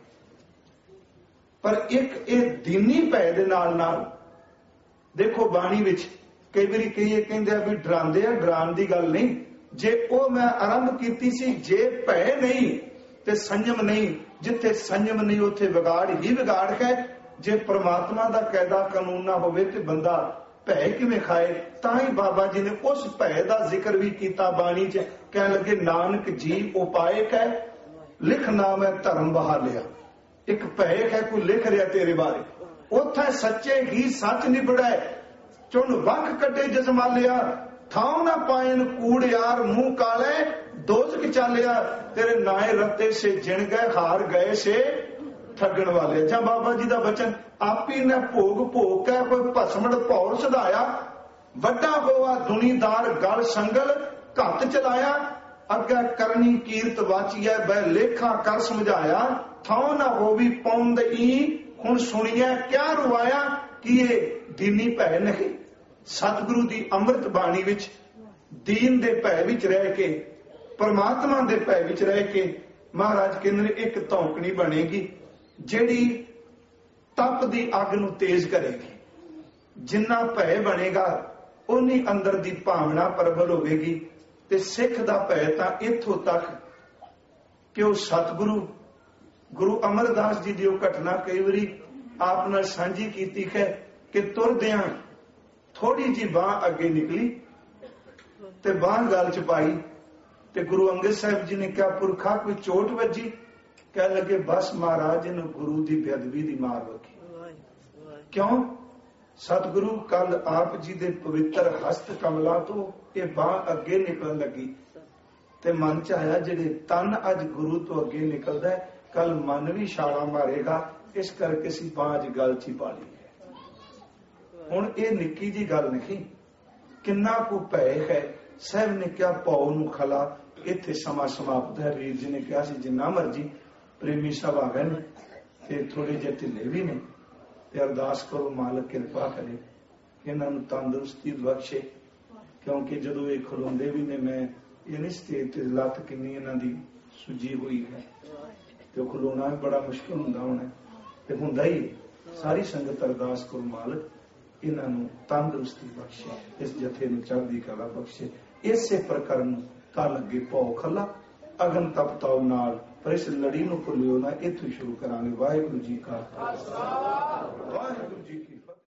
पर एक ये दीनी भय दे नाल नाल देखो बाणी विच कई बारी कईए कहंदे आ भी डरांदे आ, डराण दी गल नहीं। जे ओ मैं आरंभ कीती सी, जे भय नहीं ते संयम नहीं, जिथे संयम नहीं उथे विगाड़ ही विगाड़ है। जे परमात्मा दा कायदा कानून ना होवे ते बंदा भय किवें खाए। तां ही बाबा जी ने उस भय दा जिक्र भी कीता बाणी च, कहन लगे नानक जी उपाय कै लिख नाम है धर्म बहालिया। एक भय है कोई लिख रहा तेरे बारे, उथे सच्चे ही सच निबड़ै, चुन वख कटे जजमालिया, थाव ना पायन कूड़ यार मुंह काले, दोजक चालिया तेरे नाए रते से जिन गए, हार गए से ठगण वाले। जा बाबा जी दा वचन, आपी ने भोग भोग के कोई भसमड़ भौर सधाया, वड्डा होआ दुनीदार गल संगल घत चलाया, अगे करनी कीरत वाचिया बह लेखा कर समझाया, थाव ना होवी पौंद ई ਸੁਣੀਐ ਕਿਆ ਰਵਾਇਆ, ਕਿ ਇਹ ਦੀਨੀ ਭੈ ਨਹੀਂ। ਸਤਿਗੁਰੂ ਦੀ ਅੰਮ੍ਰਿਤ ਬਾਣੀ ਵਿੱਚ ਦੀਨ ਦੇ ਭੈ ਵਿੱਚ ਰਹਿ ਕੇ, ਪਰਮਾਤਮਾ ਦੇ ਭੈ ਵਿੱਚ ਰਹਿ ਕੇ ਮਹਾਰਾਜ ਕਹਿੰਦੇ ਨੇ ਇੱਕ ਧੌਂਕਣੀ ਬਣੇਗੀ ਜਿਹੜੀ ਤਪ ਦੀ ਅੱਗ ਨੂੰ ਤੇਜ਼ ਕਰੇਗੀ। ਜਿੰਨਾ ਭੈ ਬਣੇਗਾ ਉਨੀ ਅੰਦਰ ਦੀ ਭਾਵਨਾ ਪ੍ਰਬਲ ਹੋਵੇਗੀ। ਤੇ ਸਿੱਖ ਦਾ ਭੈ ਤਾਂ ਇੱਥੋਂ ਤੱਕ ਕਿ ਉਹ ਸਤਿਗੁਰੂ ਗੁਰੂ ਅਮਰਦਾਸ ਜੀ ਦੀ ਉਹ ਘਟਨਾ ਕਈ ਵਾਰੀ ਆਪ ਨਾਲ ਸਾਂਝੀ ਕੀਤੀ ਹੈ ਕਿ ਤੁਰਦਿਆਂ ਥੋੜੀ ਜਿਹੀ ਬਾਂਹ ਅੱਗੇ ਨਿਕਲੀ ਤੇ ਬਾਂਹ ਗਲ ਚ ਪਾਈ ਤੇ ਗੁਰੂ ਅੰਗਦ ਸਾਹਿਬ ਜੀ ਨੇ ਕਿਹਾ ਪੁਰਖਾ ਕੋਈ ਚੋਟ ਵੱਜੀ? ਕਹਿ ਲੱਗੇ ਬਸ ਮਹਾਰਾਜ ਨੂੰ ਗੁਰੂ ਦੀ ਬੇਅਦਬੀ ਦੀ ਮਾਰ ਲੱਗੀ। ਕਿਉਂ? ਸਤਿਗੁਰੂ ਕੱਲ ਆਪ ਜੀ ਦੇ ਪਵਿੱਤਰ ਹਸਤ ਕਮਲਾਂ ਤੋਂ ਇਹ ਬਾਂਹ ਅੱਗੇ ਨਿਕਲਣ ਲੱਗੀ ਤੇ ਮਨ ਚ ਆਇਆ ਜਿਹੜੇ ਤਨ ਅੱਜ ਗੁਰੂ ਤੋਂ ਅੱਗੇ ਨਿਕਲਦਾ ਕੱਲ ਮਨ ਵੀ ਛਾਲਾ ਮਾਰੇਗਾ, ਇਸ ਕਰਕੇ ਅਸੀਂ ਬਾਂਹ ਅੱਜ ਗਲ ਚ ਹੀ ਪਾ ਲਈ ਹੈ। ਹੁਣ ਇਹ ਨਿੱਕੀ ਜੀ ਗੱਲ ਨਹੀਂ, ਕਿੰਨਾ ਕੁ ਭੈ ਹੈ। ਸਾਹਿਬ ਨੇ ਕਿਹਾ ਪੌ ਨੂੰ ਖਲਾ। ਇੱਥੇ ਸਮਾਂ ਸਮਾਪਤ ਹੈ। ਵੀਰ ਜੀ ਨੇ ਕਿਹਾ ਸੀ ਜਿੰਨਾ ਮਰਜੀ ਪ੍ਰੇਮੀ ਸਭ ਆ ਗਏ ਨੇ ਤੇ ਥੋੜੇ ਜਿਹੇ ਢਿੱਲੇ ਵੀ ਨੇ ਤੇ ਅਰਦਾਸ ਕਰੋ ਮਾਲਕ ਕਿਰਪਾ ਕਰੇ ਇਹਨਾਂ ਨੂੰ ਤੰਦਰੁਸਤੀ ਬਖਸ਼ੇ, ਕਿਉਂਕਿ ਜਦੋਂ ਇਹ ਖਲੋਂਦੇ ਵੀ ਨੇ ਮੈਂ ਇਹ ਨਹੀਂ ਸਟੇਜ ਤੇ ਲੱਤ ਕਿੰਨੀ ਇਹਨਾਂ ਦੀ ਸੁੱਜੀ ਹੋਈ ਹੈ ਤੇ ਉਹ ਖਲੋਣਾ ਵੀ ਬੜਾ ਮੁਸ਼ਕਿਲ ਹੁੰਦਾ ਹੋਣਾ ਤੇ ਹੁੰਦਾ ਹੀ। ਸਾਰੀ ਸੰਗਤ ਅਰਦਾਸ ਕਰੋ ਮਾਲਕ ਇਹਨਾਂ ਨੂੰ ਤੰਦਰੁਸਤੀ ਬਖਸ਼ੇ, ਇਸ ਜਥੇ ਨੂੰ ਚੜ੍ਹਦੀ ਕਲਾ ਬਖਸ਼ੇ। ਇਸੇ ਪ੍ਰਕਾਰ ਨੂੰ ਕੱਲ ਅੱਗੇ ਪੌ ਖੱਲਾ ਅਗਨ ਤਪਤਾਉ ਨਾਲ, ਪਰ ਇਸ ਲੜੀ ਨੂੰ ਭੁੱਲਿਓ ਨਾ। ਇੱਥੋਂ ਸ਼ੁਰੂ ਕਰਾਂਗੇ। ਵਾਹਿਗੁਰੂ ਜੀ ਕਾ ਖਾਲਸਾ, ਵਾਹਿਗੁਰੂ ਜੀ ਕੀ